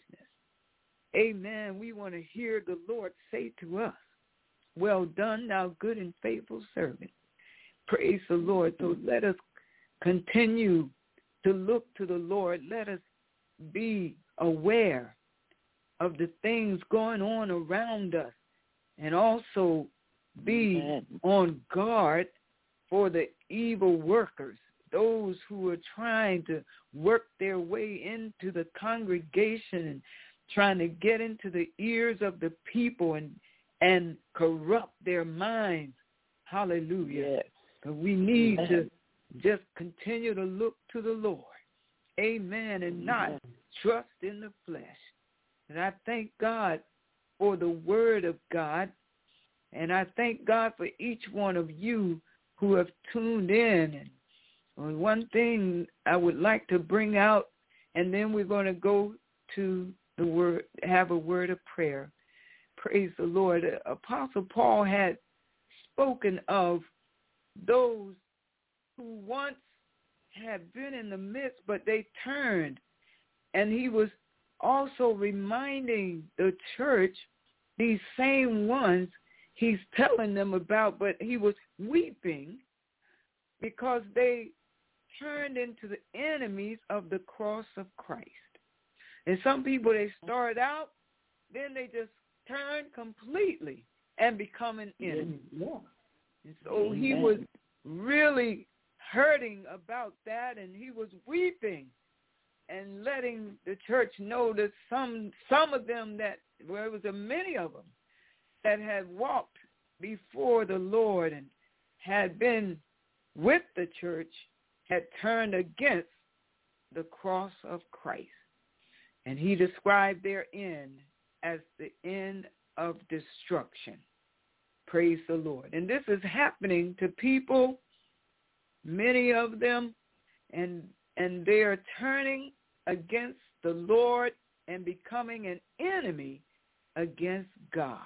Amen. We want to hear the Lord say to us, well done, thou good and faithful servant. Praise the Lord. So let us continue to look to the Lord. Let us be aware of the things going on around us and also be Amen. On guard for the evil workers, those who are trying to work their way into the congregation and trying to get into the ears of the people and and corrupt their minds. Hallelujah. Yes. But we need Amen. To just continue to look to the Lord. Amen. And not Amen. Trust in the flesh. And I thank God for the word of God. And I thank God for each one of you who have tuned in. And one thing I would like to bring out, and then we're going to go to the word, have a word of prayer. Praise the Lord. Apostle Paul had spoken of those who once had been in the midst, but they turned. And he was also reminding the church, these same ones he's telling them about, but he was weeping because they turned into the enemies of the cross of Christ. And some people, they start out, then they just turn completely and become an enemy. Yeah. And so Amen. He was really hurting about that, and he was weeping and letting the church know that some some of them that, well, it was a many of them, that had walked before the Lord and had been with the church, had turned against the cross of Christ. And he described their end as the end of destruction. Praise the Lord. And this is happening to people, many of them, and and they are turning against the Lord and becoming an enemy against God.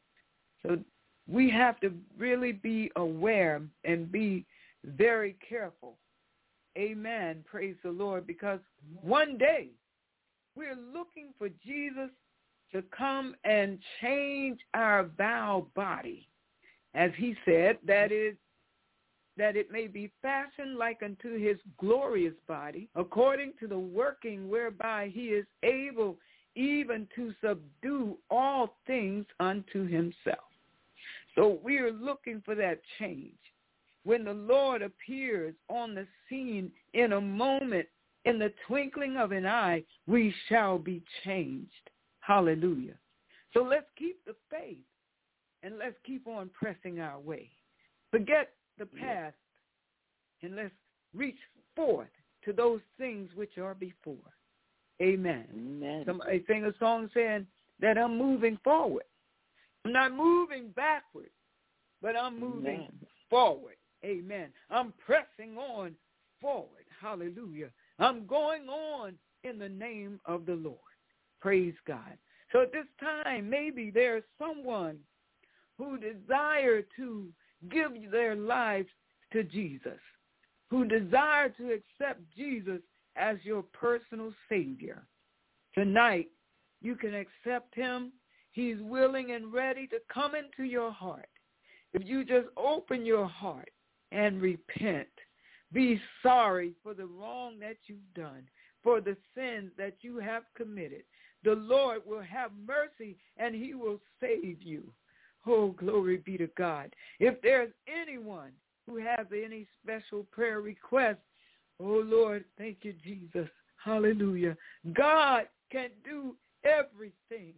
So we have to really be aware and be very careful. Amen. Praise the Lord. Because one day we're looking for Jesus to come and change our vile body. As he said, that is, that it may be fashioned like unto his glorious body, according to the working whereby he is able even to subdue all things unto himself. So we are looking for that change. When the Lord appears on the scene in a moment, in the twinkling of an eye, we shall be changed. Hallelujah. So let's keep the faith and let's keep on pressing our way. Forget the past and let's reach forth to those things which are before. Amen. Amen. Somebody sang a song saying that I'm moving forward. I'm not moving backward, but I'm moving Amen. Forward. Amen. I'm pressing on forward. Hallelujah. I'm going on in the name of the Lord. Praise God. So at this time, maybe there's someone who desire to give their lives to Jesus, who desire to accept Jesus as your personal Savior. Tonight, you can accept him. He's willing and ready to come into your heart. If you just open your heart and repent, be sorry for the wrong that you've done, for the sins that you have committed, the Lord will have mercy and he will save you. Oh, glory be to God. If there's anyone who has any special prayer request, oh, Lord, thank you, Jesus. Hallelujah. God can do everything.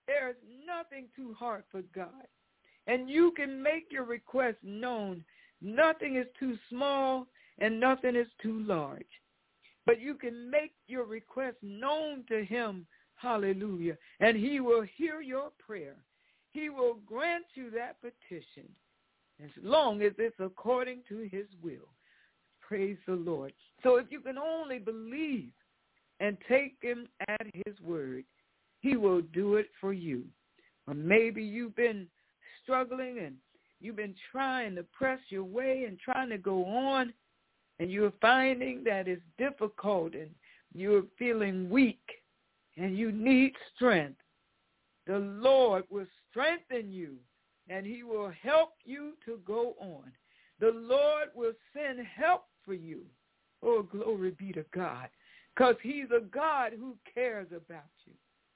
There's nothing too hard for God. And you can make your request known. Nothing is too small and nothing is too large. But you can make your request known to him, hallelujah, and he will hear your prayer. He will grant you that petition as long as it's according to his will. Praise the Lord. So if you can only believe and take him at his word, he will do it for you. Or maybe you've been struggling and you've been trying to press your way and trying to go on, and you're finding that it's difficult and you're feeling weak and you need strength. The Lord will strengthen you and he will help you to go on. The Lord will send help for you. Oh, glory be to God, because he's a God who cares about you.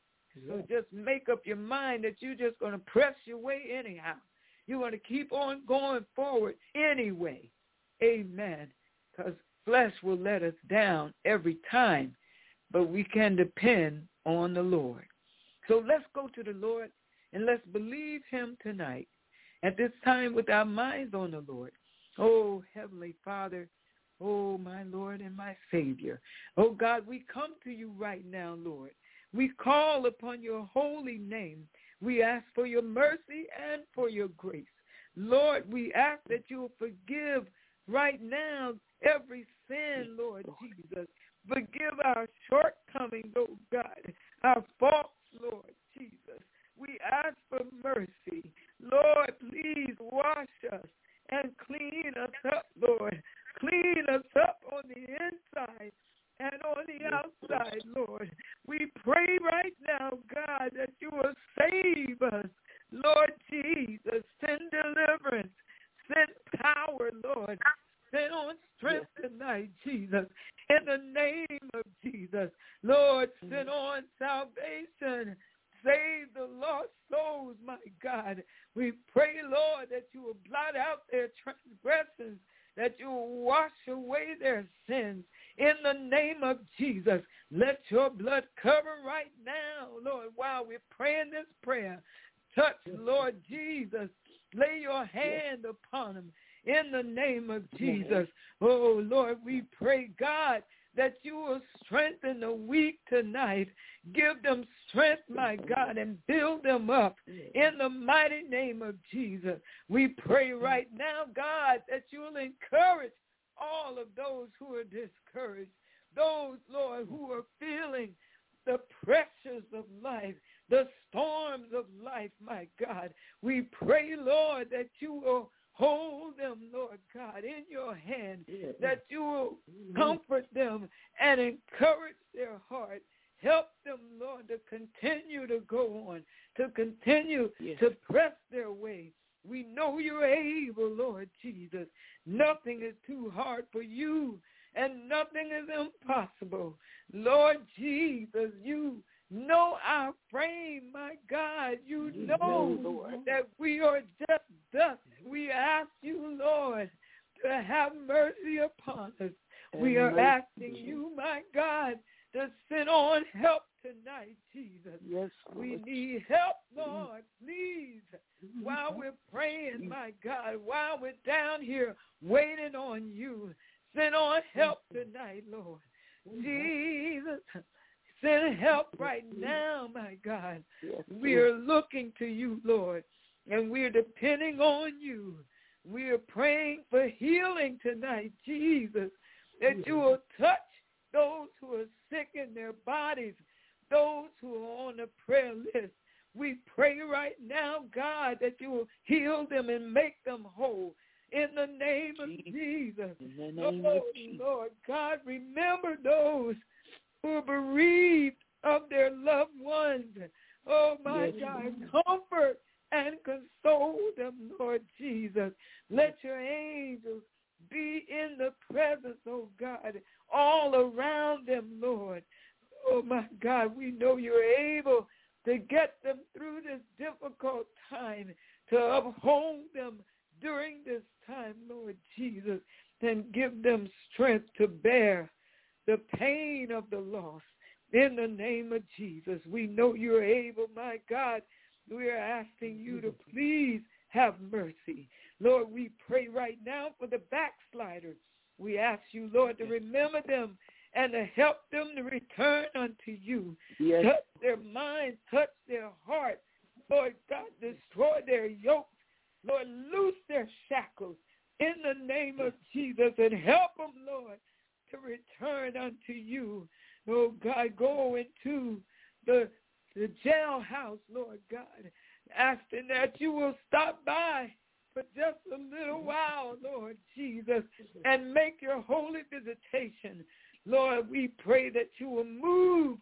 So just make up your mind that you're just going to press your way anyhow. You're going to keep on going forward anyway. Amen. Because flesh will let us down every time, but we can depend on the Lord. So let's go to the Lord and let's believe him tonight at this time with our minds on the Lord. Oh, Heavenly Father, oh, my Lord and my Savior. Oh, God, we come to you right now, Lord. We call upon your holy name. We ask for your mercy and for your grace. Lord, we ask that you will forgive right now every sin, Lord Jesus. Forgive our shortcomings, oh God, our faults, Lord Jesus. We ask for mercy. Lord, please wash us and clean us up, Lord. Clean us up on the inside and on the outside, Lord. We pray right now, God, that you will save us. Lord Jesus, send deliverance, send power, Lord. Send on strength tonight, Jesus, in the name of Jesus. Lord, send on salvation. Save the lost souls, my God. We pray, Lord, that you will blot out their transgressions, that you will wash away their sins. In the name of Jesus, let your blood cover right now, Lord, while we're praying this prayer. Touch, Lord Jesus. Lay your hand upon them in the name of Jesus. Oh, Lord, we pray, God, that you will strengthen the weak tonight. Give them strength, my God, and build them up in the mighty name of Jesus. We pray right now, God, that you will encourage all of those who are discouraged, those, Lord, who are feeling the pressures of life, the storms of life, my God. We pray, Lord, that you will hold them, Lord God, in your hand, that you will comfort them and encourage their heart. Help them, Lord, to continue to go on, to continue yes. to press their way. We know you're able, Lord Jesus. Nothing is too hard for you, and nothing is impossible. Lord Jesus, you know our frame, my God. You, you know, know Lord, that we are just dust. We ask you, Lord, to have mercy upon us. And we are asking you, my God, to send on help tonight, Jesus. Yes, Lord. We need help, Lord, please. While we're praying, my God, while we're down here waiting on you, send on help tonight, Lord. Jesus, send help right now, my God. Yes, we are looking to you, Lord, and we're depending on you. We are praying for healing tonight, Jesus, that you will touch those who are sick in their bodies, those who are on the prayer list. We pray right now, God, that you will heal them and make them whole. In the name of Jesus. In the name oh, of Jesus. Lord God, remember those who are bereaved of their loved ones. Oh, my yes. God, comfort and console them, Lord Jesus. Let your angels be in the presence, oh God, all around them, Lord. Oh, my God, we know you're able to get them through this difficult time, to uphold them during this time, Lord Jesus, and give them strength to bear the pain of the loss In the name of Jesus, we know you're able, my God. We are asking you to please have mercy. Lord, we pray right now for the backsliders. We ask you, Lord, to remember them and to help them to return unto you. Yes. Touch their minds, touch their hearts. Lord God, destroy their yokes. Lord, loose their shackles in the name of Jesus and help them, Lord, to return unto you. Oh, God, go into the, the jailhouse, Lord God, asking that you will stop by for just a little while, Lord Jesus, and make your holy visitation. Lord, we pray that you will move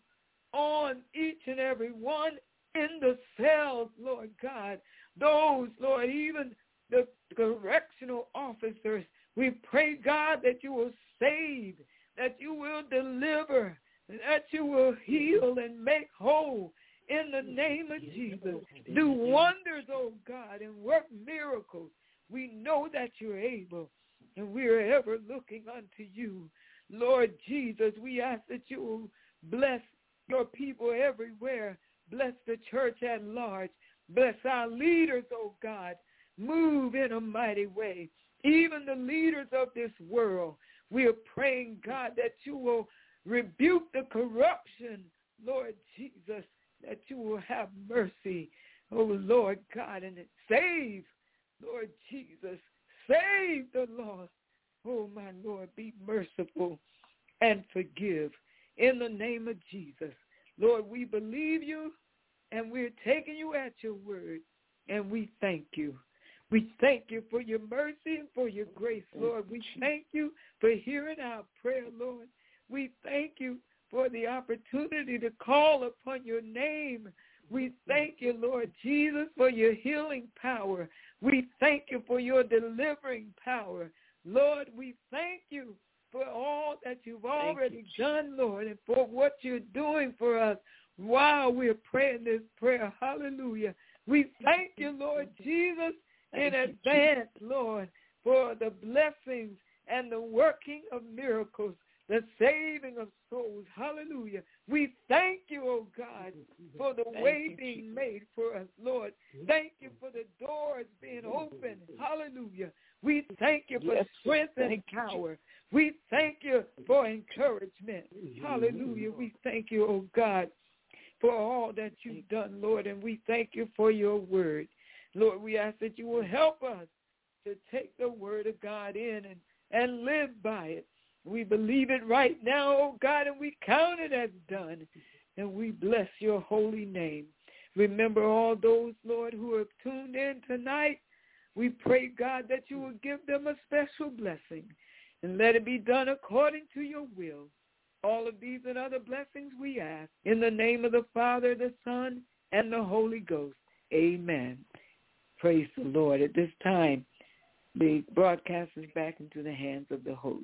on each and every one in the cells, Lord God. Those, Lord, even the correctional officers, we pray, God, that you will save, that you will deliver, that you will heal and make whole in the name of Jesus. Do wonders, oh God, and work miracles. We know that you're able, and we are ever looking unto you. Lord Jesus, we ask that you will bless your people everywhere. Bless the church at large. Bless our leaders, oh God. Move in a mighty way. Even the leaders of this world, we are praying, God, that you will rebuke the corruption, Lord Jesus, that you will have mercy, oh Lord God, and save, Lord Jesus, save the lost. Oh, my Lord, be merciful and forgive in the name of Jesus. Lord, we believe you, and we're taking you at your word, and we thank you. We thank you for your mercy and for your grace, Lord. We thank you for hearing our prayer, Lord. We thank you for the opportunity to call upon your name. We thank you, Lord Jesus, for your healing power. We thank you for your delivering power. Lord, we thank you for all that you've already you. done, Lord, and for what you're doing for us while we're praying this prayer. Hallelujah. We thank you, Lord Jesus, in advance, Lord, for the blessings and the working of miracles, the saving of souls. Hallelujah. We thank you, oh God, for the way being made for us, Lord. Thank you for the doors being opened. Hallelujah. We thank you for strength and power. We thank you for encouragement. Hallelujah. We thank you, oh God, for all that you've done, Lord, and we thank you for your word. Lord, we ask that you will help us to take the word of God in and, and live by it. We believe it right now, oh God, and we count it as done, and we bless your holy name. Remember all those, Lord, who have tuned in tonight. We pray, God, that you will give them a special blessing, and let it be done according to your will. All of these and other blessings we ask in the name of the Father, the Son, and the Holy Ghost. Amen. Praise the Lord. At this time, the broadcast is back into the hands of the host.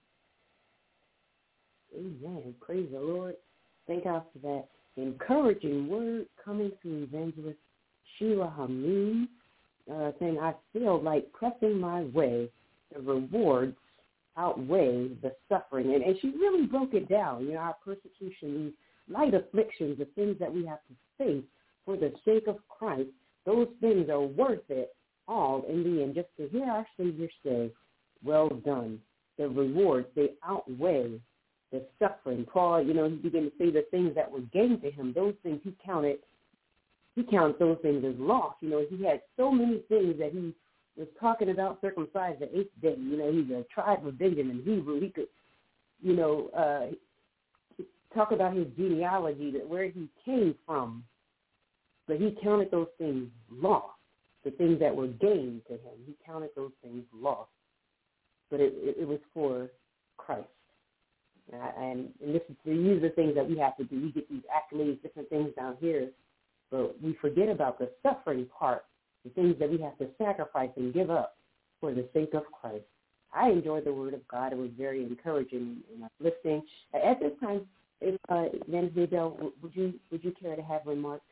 Amen. Praise the Lord. Thank God for that encouraging word coming through Evangelist Sheila Hameen, uh, saying, I feel like pressing my way. The rewards outweigh the suffering. And, and she really broke it down. You know, our persecution, these light afflictions, the things that we have to face for the sake of Christ, those things are worth it all in the end. Just to hear our Savior say, well done. The rewards, they outweigh the suffering. Paul, you know, he began to say the things that were gained to him, those things he counted, he counted those things as loss. You know, he had so many things that he was talking about, circumcised the eighth day. You know, he's a tribe of Benjamin, Hebrew. He could, you know, uh, talk about his genealogy, that where he came from. But he counted those things lost, the things that were gained to him. He counted those things lost. But it, it, it was for Christ. And, and this is, these are the things that we have to do. We get these accolades, different things down here, but we forget about the suffering part, the things that we have to sacrifice and give up for the sake of Christ. I enjoyed the Word of God. It was very encouraging and uplifting. At this time, if uh, Evangelist Bell, would you would you care to have remarks?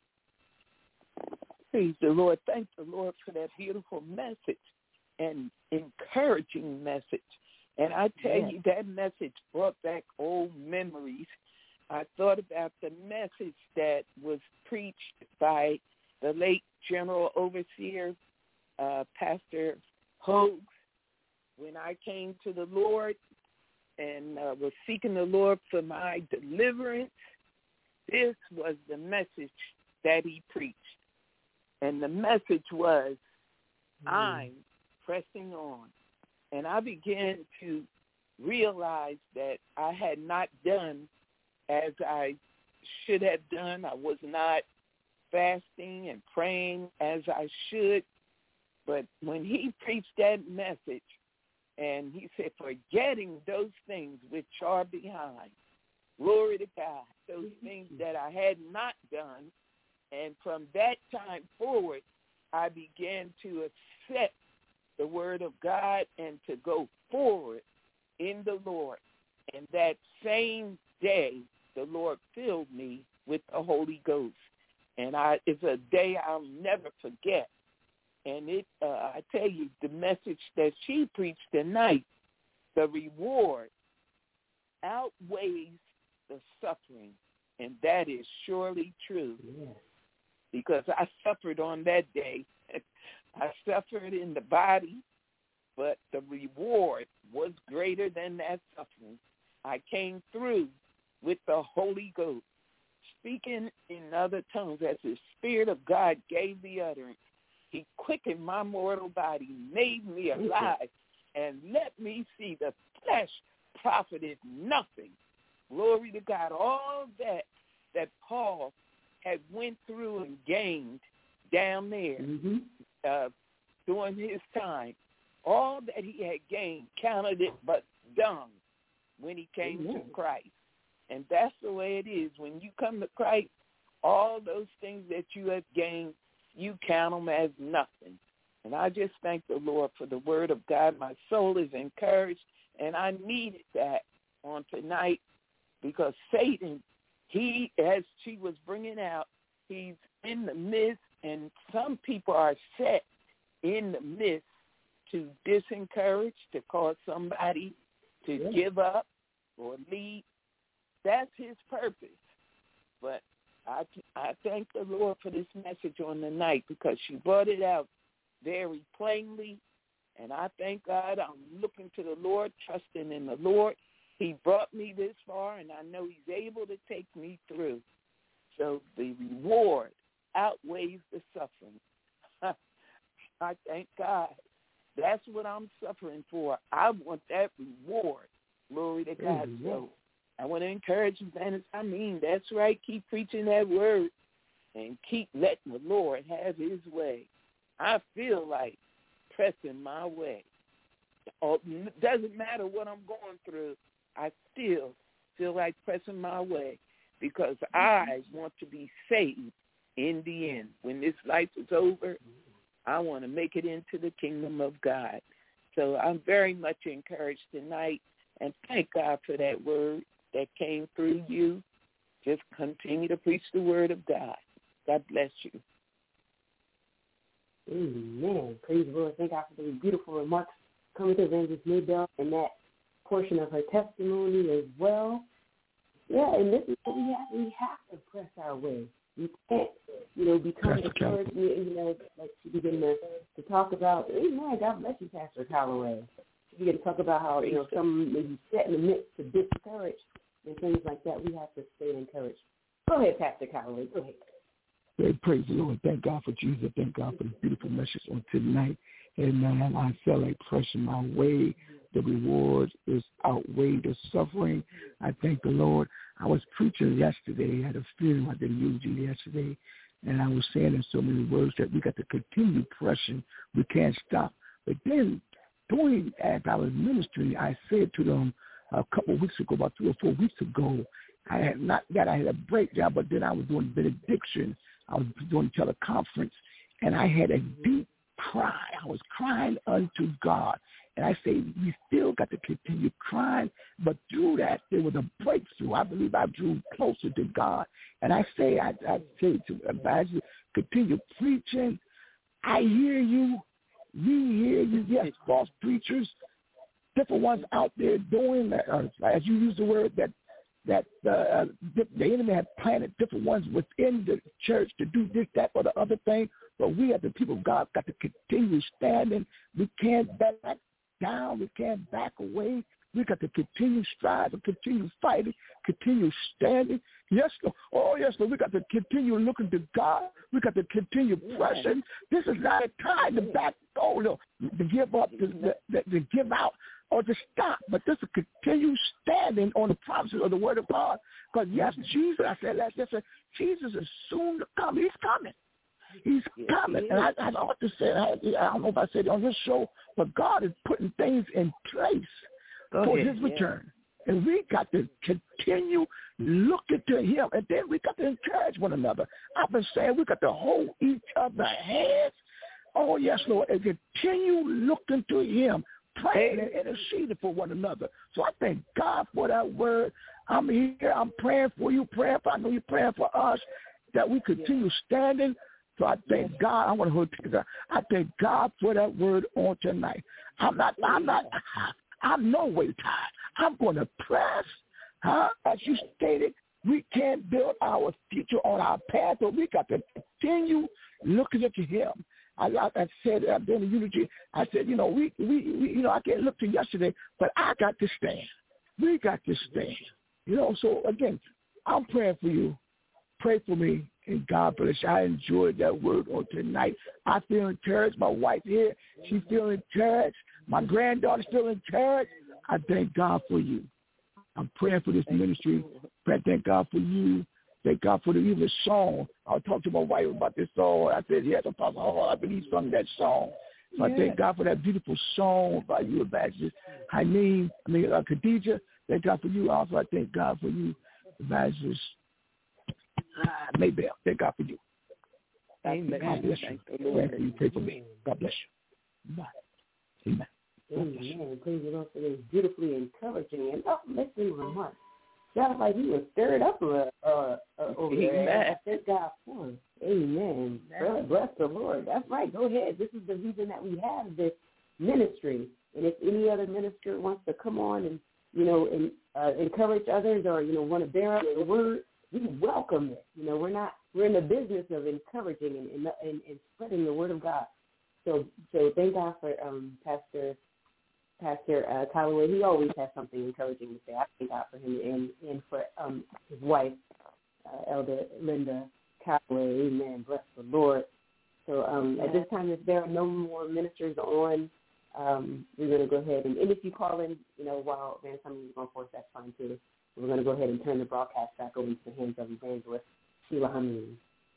Praise the Lord. Thank the Lord for that beautiful message and encouraging message. And I tell yes. you, that message brought back old memories I thought about the message that was preached by the late General Overseer, uh, Pastor Hogue, when I came to the Lord and uh, was seeking the Lord for my deliverance. This was the message that he preached. And the message was, mm. I'm pressing on. And I began to realize that I had not done as I should have done. I was not fasting and praying as I should. But when he preached that message, and he said, forgetting those things which are behind, glory to God, those things that I had not done. And from that time forward, I began to accept the word of God and to go forward in the Lord. And that same day, the Lord filled me with the Holy Ghost. And I, it's a day I'll never forget. And it, uh, I tell you, the message that she preached tonight, the reward outweighs the suffering. And that is surely true. Yes. Because I suffered on that day. I suffered in the body, but the reward was greater than that suffering. I came through with the Holy Ghost, speaking in other tongues as the Spirit of God gave the utterance. He quickened my mortal body, made me alive, and let me see the flesh profited nothing. Glory to God. All that that Paul had went through and gained down there mm-hmm. uh, during his time, all that he had gained counted it but dung when he came mm-hmm. to Christ. And that's the way it is. When you come to Christ, all those things that you have gained, you count them as nothing. And I just thank the Lord for the word of God. My soul is encouraged, and I needed that on tonight because Satan, he, as she was bringing out, he's in the midst, and some people are set in the midst to disencourage, to cause somebody to yeah. give up or leave. That's his purpose. But I, I thank the Lord for this message on the night because she brought it out very plainly. And I thank God. I'm looking to the Lord, trusting in the Lord. He brought me this far, and I know he's able to take me through. So the reward outweighs the suffering. I thank God. That's what I'm suffering for. I want that reward. Glory to God. Mm-hmm. So I want to encourage you, Dennis. I mean, that's right. Keep preaching that word and keep letting the Lord have his way. I feel like pressing my way. It doesn't matter what I'm going through. I still feel like pressing my way because I want to be saved in the end. When this life is over, I want to make it into the kingdom of God. So I'm very much encouraged tonight, and thank God for that word that came through you. Just continue to preach the word of God. God bless you. Amen. Praise the Lord. Thank God for those beautiful remarks coming to Evangelist Maybelle and that portion of her testimony as well. Yeah, and this is what we have. We have to press our way. You can't, you know, become discouraged. You know, like she began to, to talk about, amen, God bless you, Pastor Calloway. She began to talk about how, you know, some maybe set in the midst to discourage and things like that. We have to stay encouraged. Go ahead, Pastor Calloway. Go ahead. Great, praise the Lord. Thank God for Jesus. Thank God for the beautiful message on tonight. Amen. I feel like pressing my way. The reward is outweigh the suffering. I thank the Lord. I was preaching yesterday. I had a feeling I didn't use you yesterday, and I was saying in so many words that we got to continue pressing. We can't stop. But then, during as I was ministering, I said to them a couple of weeks ago, about three or four weeks ago, I had not that I had a breakdown, but then I was doing benediction. I was doing teleconference, and I had a deep cry. I was crying unto God. And I say, we still got to continue crying, but through that, there was a breakthrough. I believe I drew closer to God. And I say, I, I say to advise you, continue preaching. I hear you. We hear you. Yes, false preachers, different ones out there doing that, uh, as you use the word, that that uh, the enemy had planted different ones within the church to do this, that, or the other thing. But we as the people of God got to continue standing. We can't back down. We can't back away. We got to continue striving, continue fighting, continue standing. Yes, Lord. Oh, yes, Lord. We got to continue looking to God. We got to continue pressing. This is not a time to back go, no, to give up, to, to, to give out, or to stop. But this is continue standing on the promises of the Word of God. Because, yes, Jesus, I said last year, Jesus is soon to come. He's coming. He's coming. And I, I ought to say, I, I don't know if I said it on this show, but God is putting things in place Go for ahead, his return. Yeah. And we got to continue looking to him. And then we got to encourage one another. I've been saying we got to hold each other's hands. Oh, yes, Lord. And continue looking to him, praying and interceding for one another. So I thank God for that word. I'm here. I'm praying for you, praying for, I know you're praying for us, that we continue standing. So I thank God. I want to hold together. I thank God for that word on tonight. I'm not, I'm not, I'm no way tired. I'm going to press. Huh? As you stated, we can't build our future on our path, but we got to continue looking at him. I, I, I said uh, during the eulogy, I said, you know, we, we, we, you know, I can't look to yesterday, but I got to stand. We got to stand. You know, so again, I'm praying for you. Pray for me, and God bless you. I enjoyed that word on tonight. I feel encouraged. My wife here, she feel encouraged. My granddaughter's still encouraged. I thank God for you. I'm praying for this ministry. I thank God for you. Thank God for the even the song. I talked to my wife about this song. I said, yes, Apostle Hall, I believe he sung that song. So yeah. I thank God for that beautiful song by you, Evangelist Haneem, I mean, uh, Khadijah. Thank God for you. Also, I thank God for you, Evangelist uh, Maybell. Thank God for you. Amen. God bless you. Pray for you. Pray for me. God bless you. Bye. Amen. Amen. Praise the Lord for this beautifully encouraging and uplifting remarks. Sounds like he was stirred up uh, uh, over there. I thank God for him. Amen. Amen. Bless the Lord. That's right. Go ahead. This is the reason that we have this ministry. And if any other minister wants to come on and, you know, and uh, encourage others or, you know, want to bear up the word, we welcome it. You know, we're not, we're in the business of encouraging and, and, and, and spreading the word of God. So, so thank God for um, Pastor Pastor uh, Calloway. He always has something encouraging to say. I thank God for him and, and for um, his wife, uh, Elder Linda Calloway. Amen. Bless the Lord. So um, yeah. At this time, if there are no more ministers on, um, we're going to go ahead. And, and if you call in, you know, while Van Summers is going for us, that's fine too. We're going to go ahead and turn the broadcast back over into the hands of Evangelist Sheila Haneem.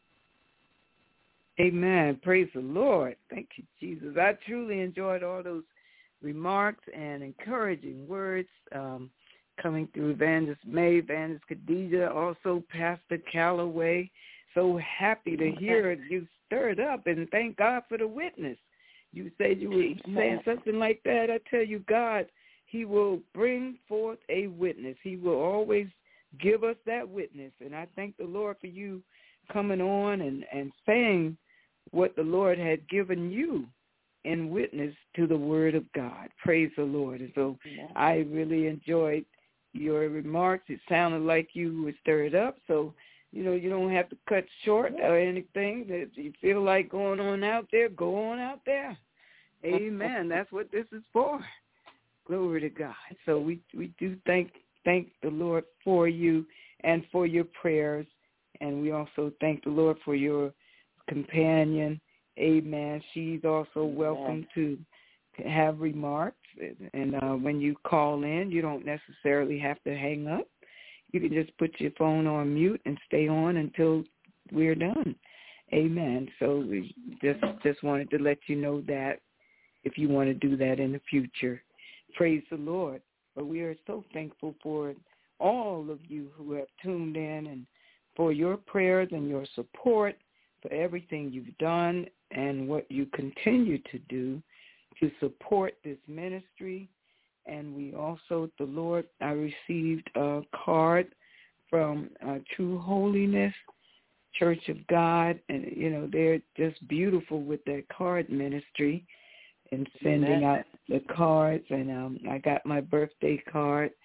Amen. Praise the Lord. Thank you, Jesus. I truly enjoyed all those remarks and encouraging words um, coming through Evangelist May, Evangelist Khadijah, also Pastor Calloway. So happy to hear you stirred up, and thank God for the witness. You said you were saying something like that. I tell you, God, he will bring forth a witness. He will always give us that witness. And I thank the Lord for you coming on and, and saying what the Lord had given you in witness to the word of God. Praise the Lord. And so I really enjoyed your remarks. It sounded like you were stirred up. So, you know, you don't have to cut short or anything. If you feel like going on out there, go on out there. Amen. That's what this is for. Glory to God. So we, we do thank thank the Lord for you and for your prayers. And we also thank the Lord for your companion. Amen. She's also welcome to have remarks. And uh, when you call in, you don't necessarily have to hang up. You can just put your phone on mute and stay on until we're done. Amen. So we just, just wanted to let you know that if you want to do that in the future. Praise the Lord. But we are so thankful for all of you who have tuned in and for your prayers and your support, for everything you've done and what you continue to do to support this ministry. And we also, the Lord, I received a card from uh, True Holiness Church of God, and, you know, they're just beautiful with their card ministry and sending Amen. Out the cards. And um, I got my birthday card.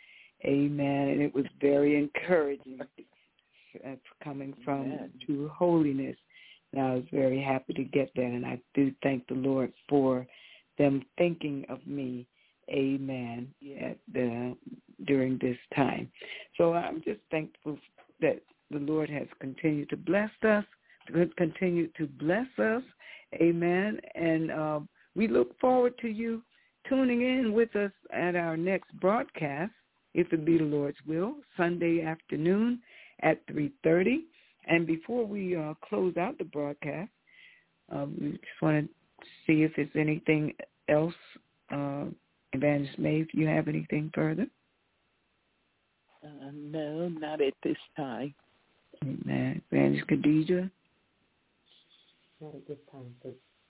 Amen. And it was very encouraging uh, coming from Amen. True Holiness. And I was very happy to get that. And I do thank the Lord for them thinking of me. Amen. At the, during this time. So I'm just thankful that the Lord has continued to bless us, continue to bless us. Amen. And uh, we look forward to you tuning in with us at our next broadcast, if it be the Lord's will, Sunday afternoon at three thirty. And before we uh, close out the broadcast, um, we just want to see if there's anything else. Uh, Evangelist May, if you have anything further. Uh, no, not at this time. Amen. Evangelist Khadijah. Not at this time, please.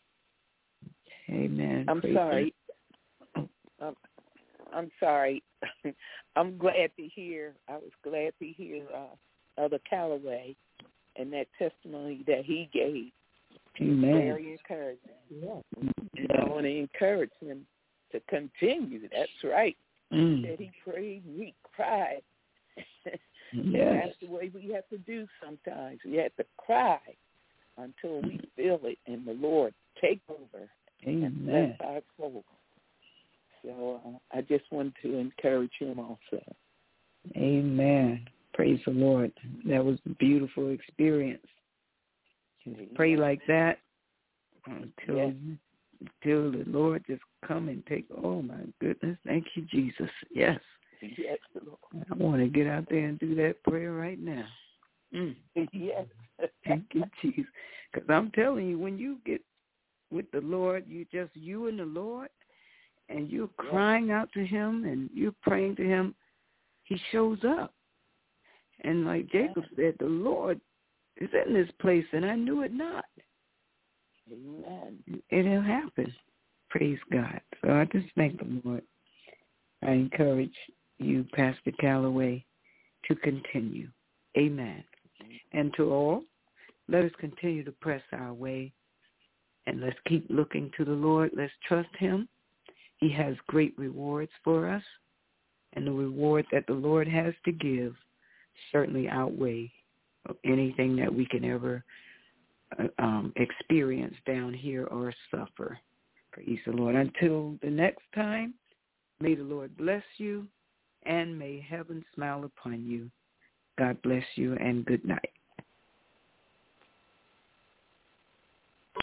Amen. I'm Praise sorry. God. I'm, I'm sorry. I'm glad to hear, I was glad to hear uh, Elder Calloway and that testimony that he gave. Amen. Very encouraging. Yes. And I want to encourage him to continue. That's right. Mm. That he prayed and he cried. Yes. That's the way we have to do sometimes. We have to cry until we feel it and the Lord take over Amen. and bless our soul. So uh, I just wanted to encourage him also. Amen. Praise the Lord. That was a beautiful experience. Just pray like that until Yes. until the Lord just come and take. Oh my goodness! Thank you, Jesus. Yes. Yes, Lord. I want to get out there and do that prayer right now. Mm. Yes. Thank you, Jesus. Because I'm telling you, when you get with the Lord, you just you and the Lord, and you're crying out to Him and you're praying to Him, He shows up. And like Jacob said, the Lord is in this place, and I knew it not. Amen. It'll happen. Praise God. So I just thank the Lord. I encourage you, Pastor Calloway, to continue. Amen. And to all, let us continue to press our way, and let's keep looking to the Lord. Let's trust Him. He has great rewards for us, and the reward that the Lord has to give certainly outweigh anything that we can ever uh, um, experience down here or suffer. Praise the Lord. Until the next time, may the Lord bless you, and may heaven smile upon you. God bless you, and good night.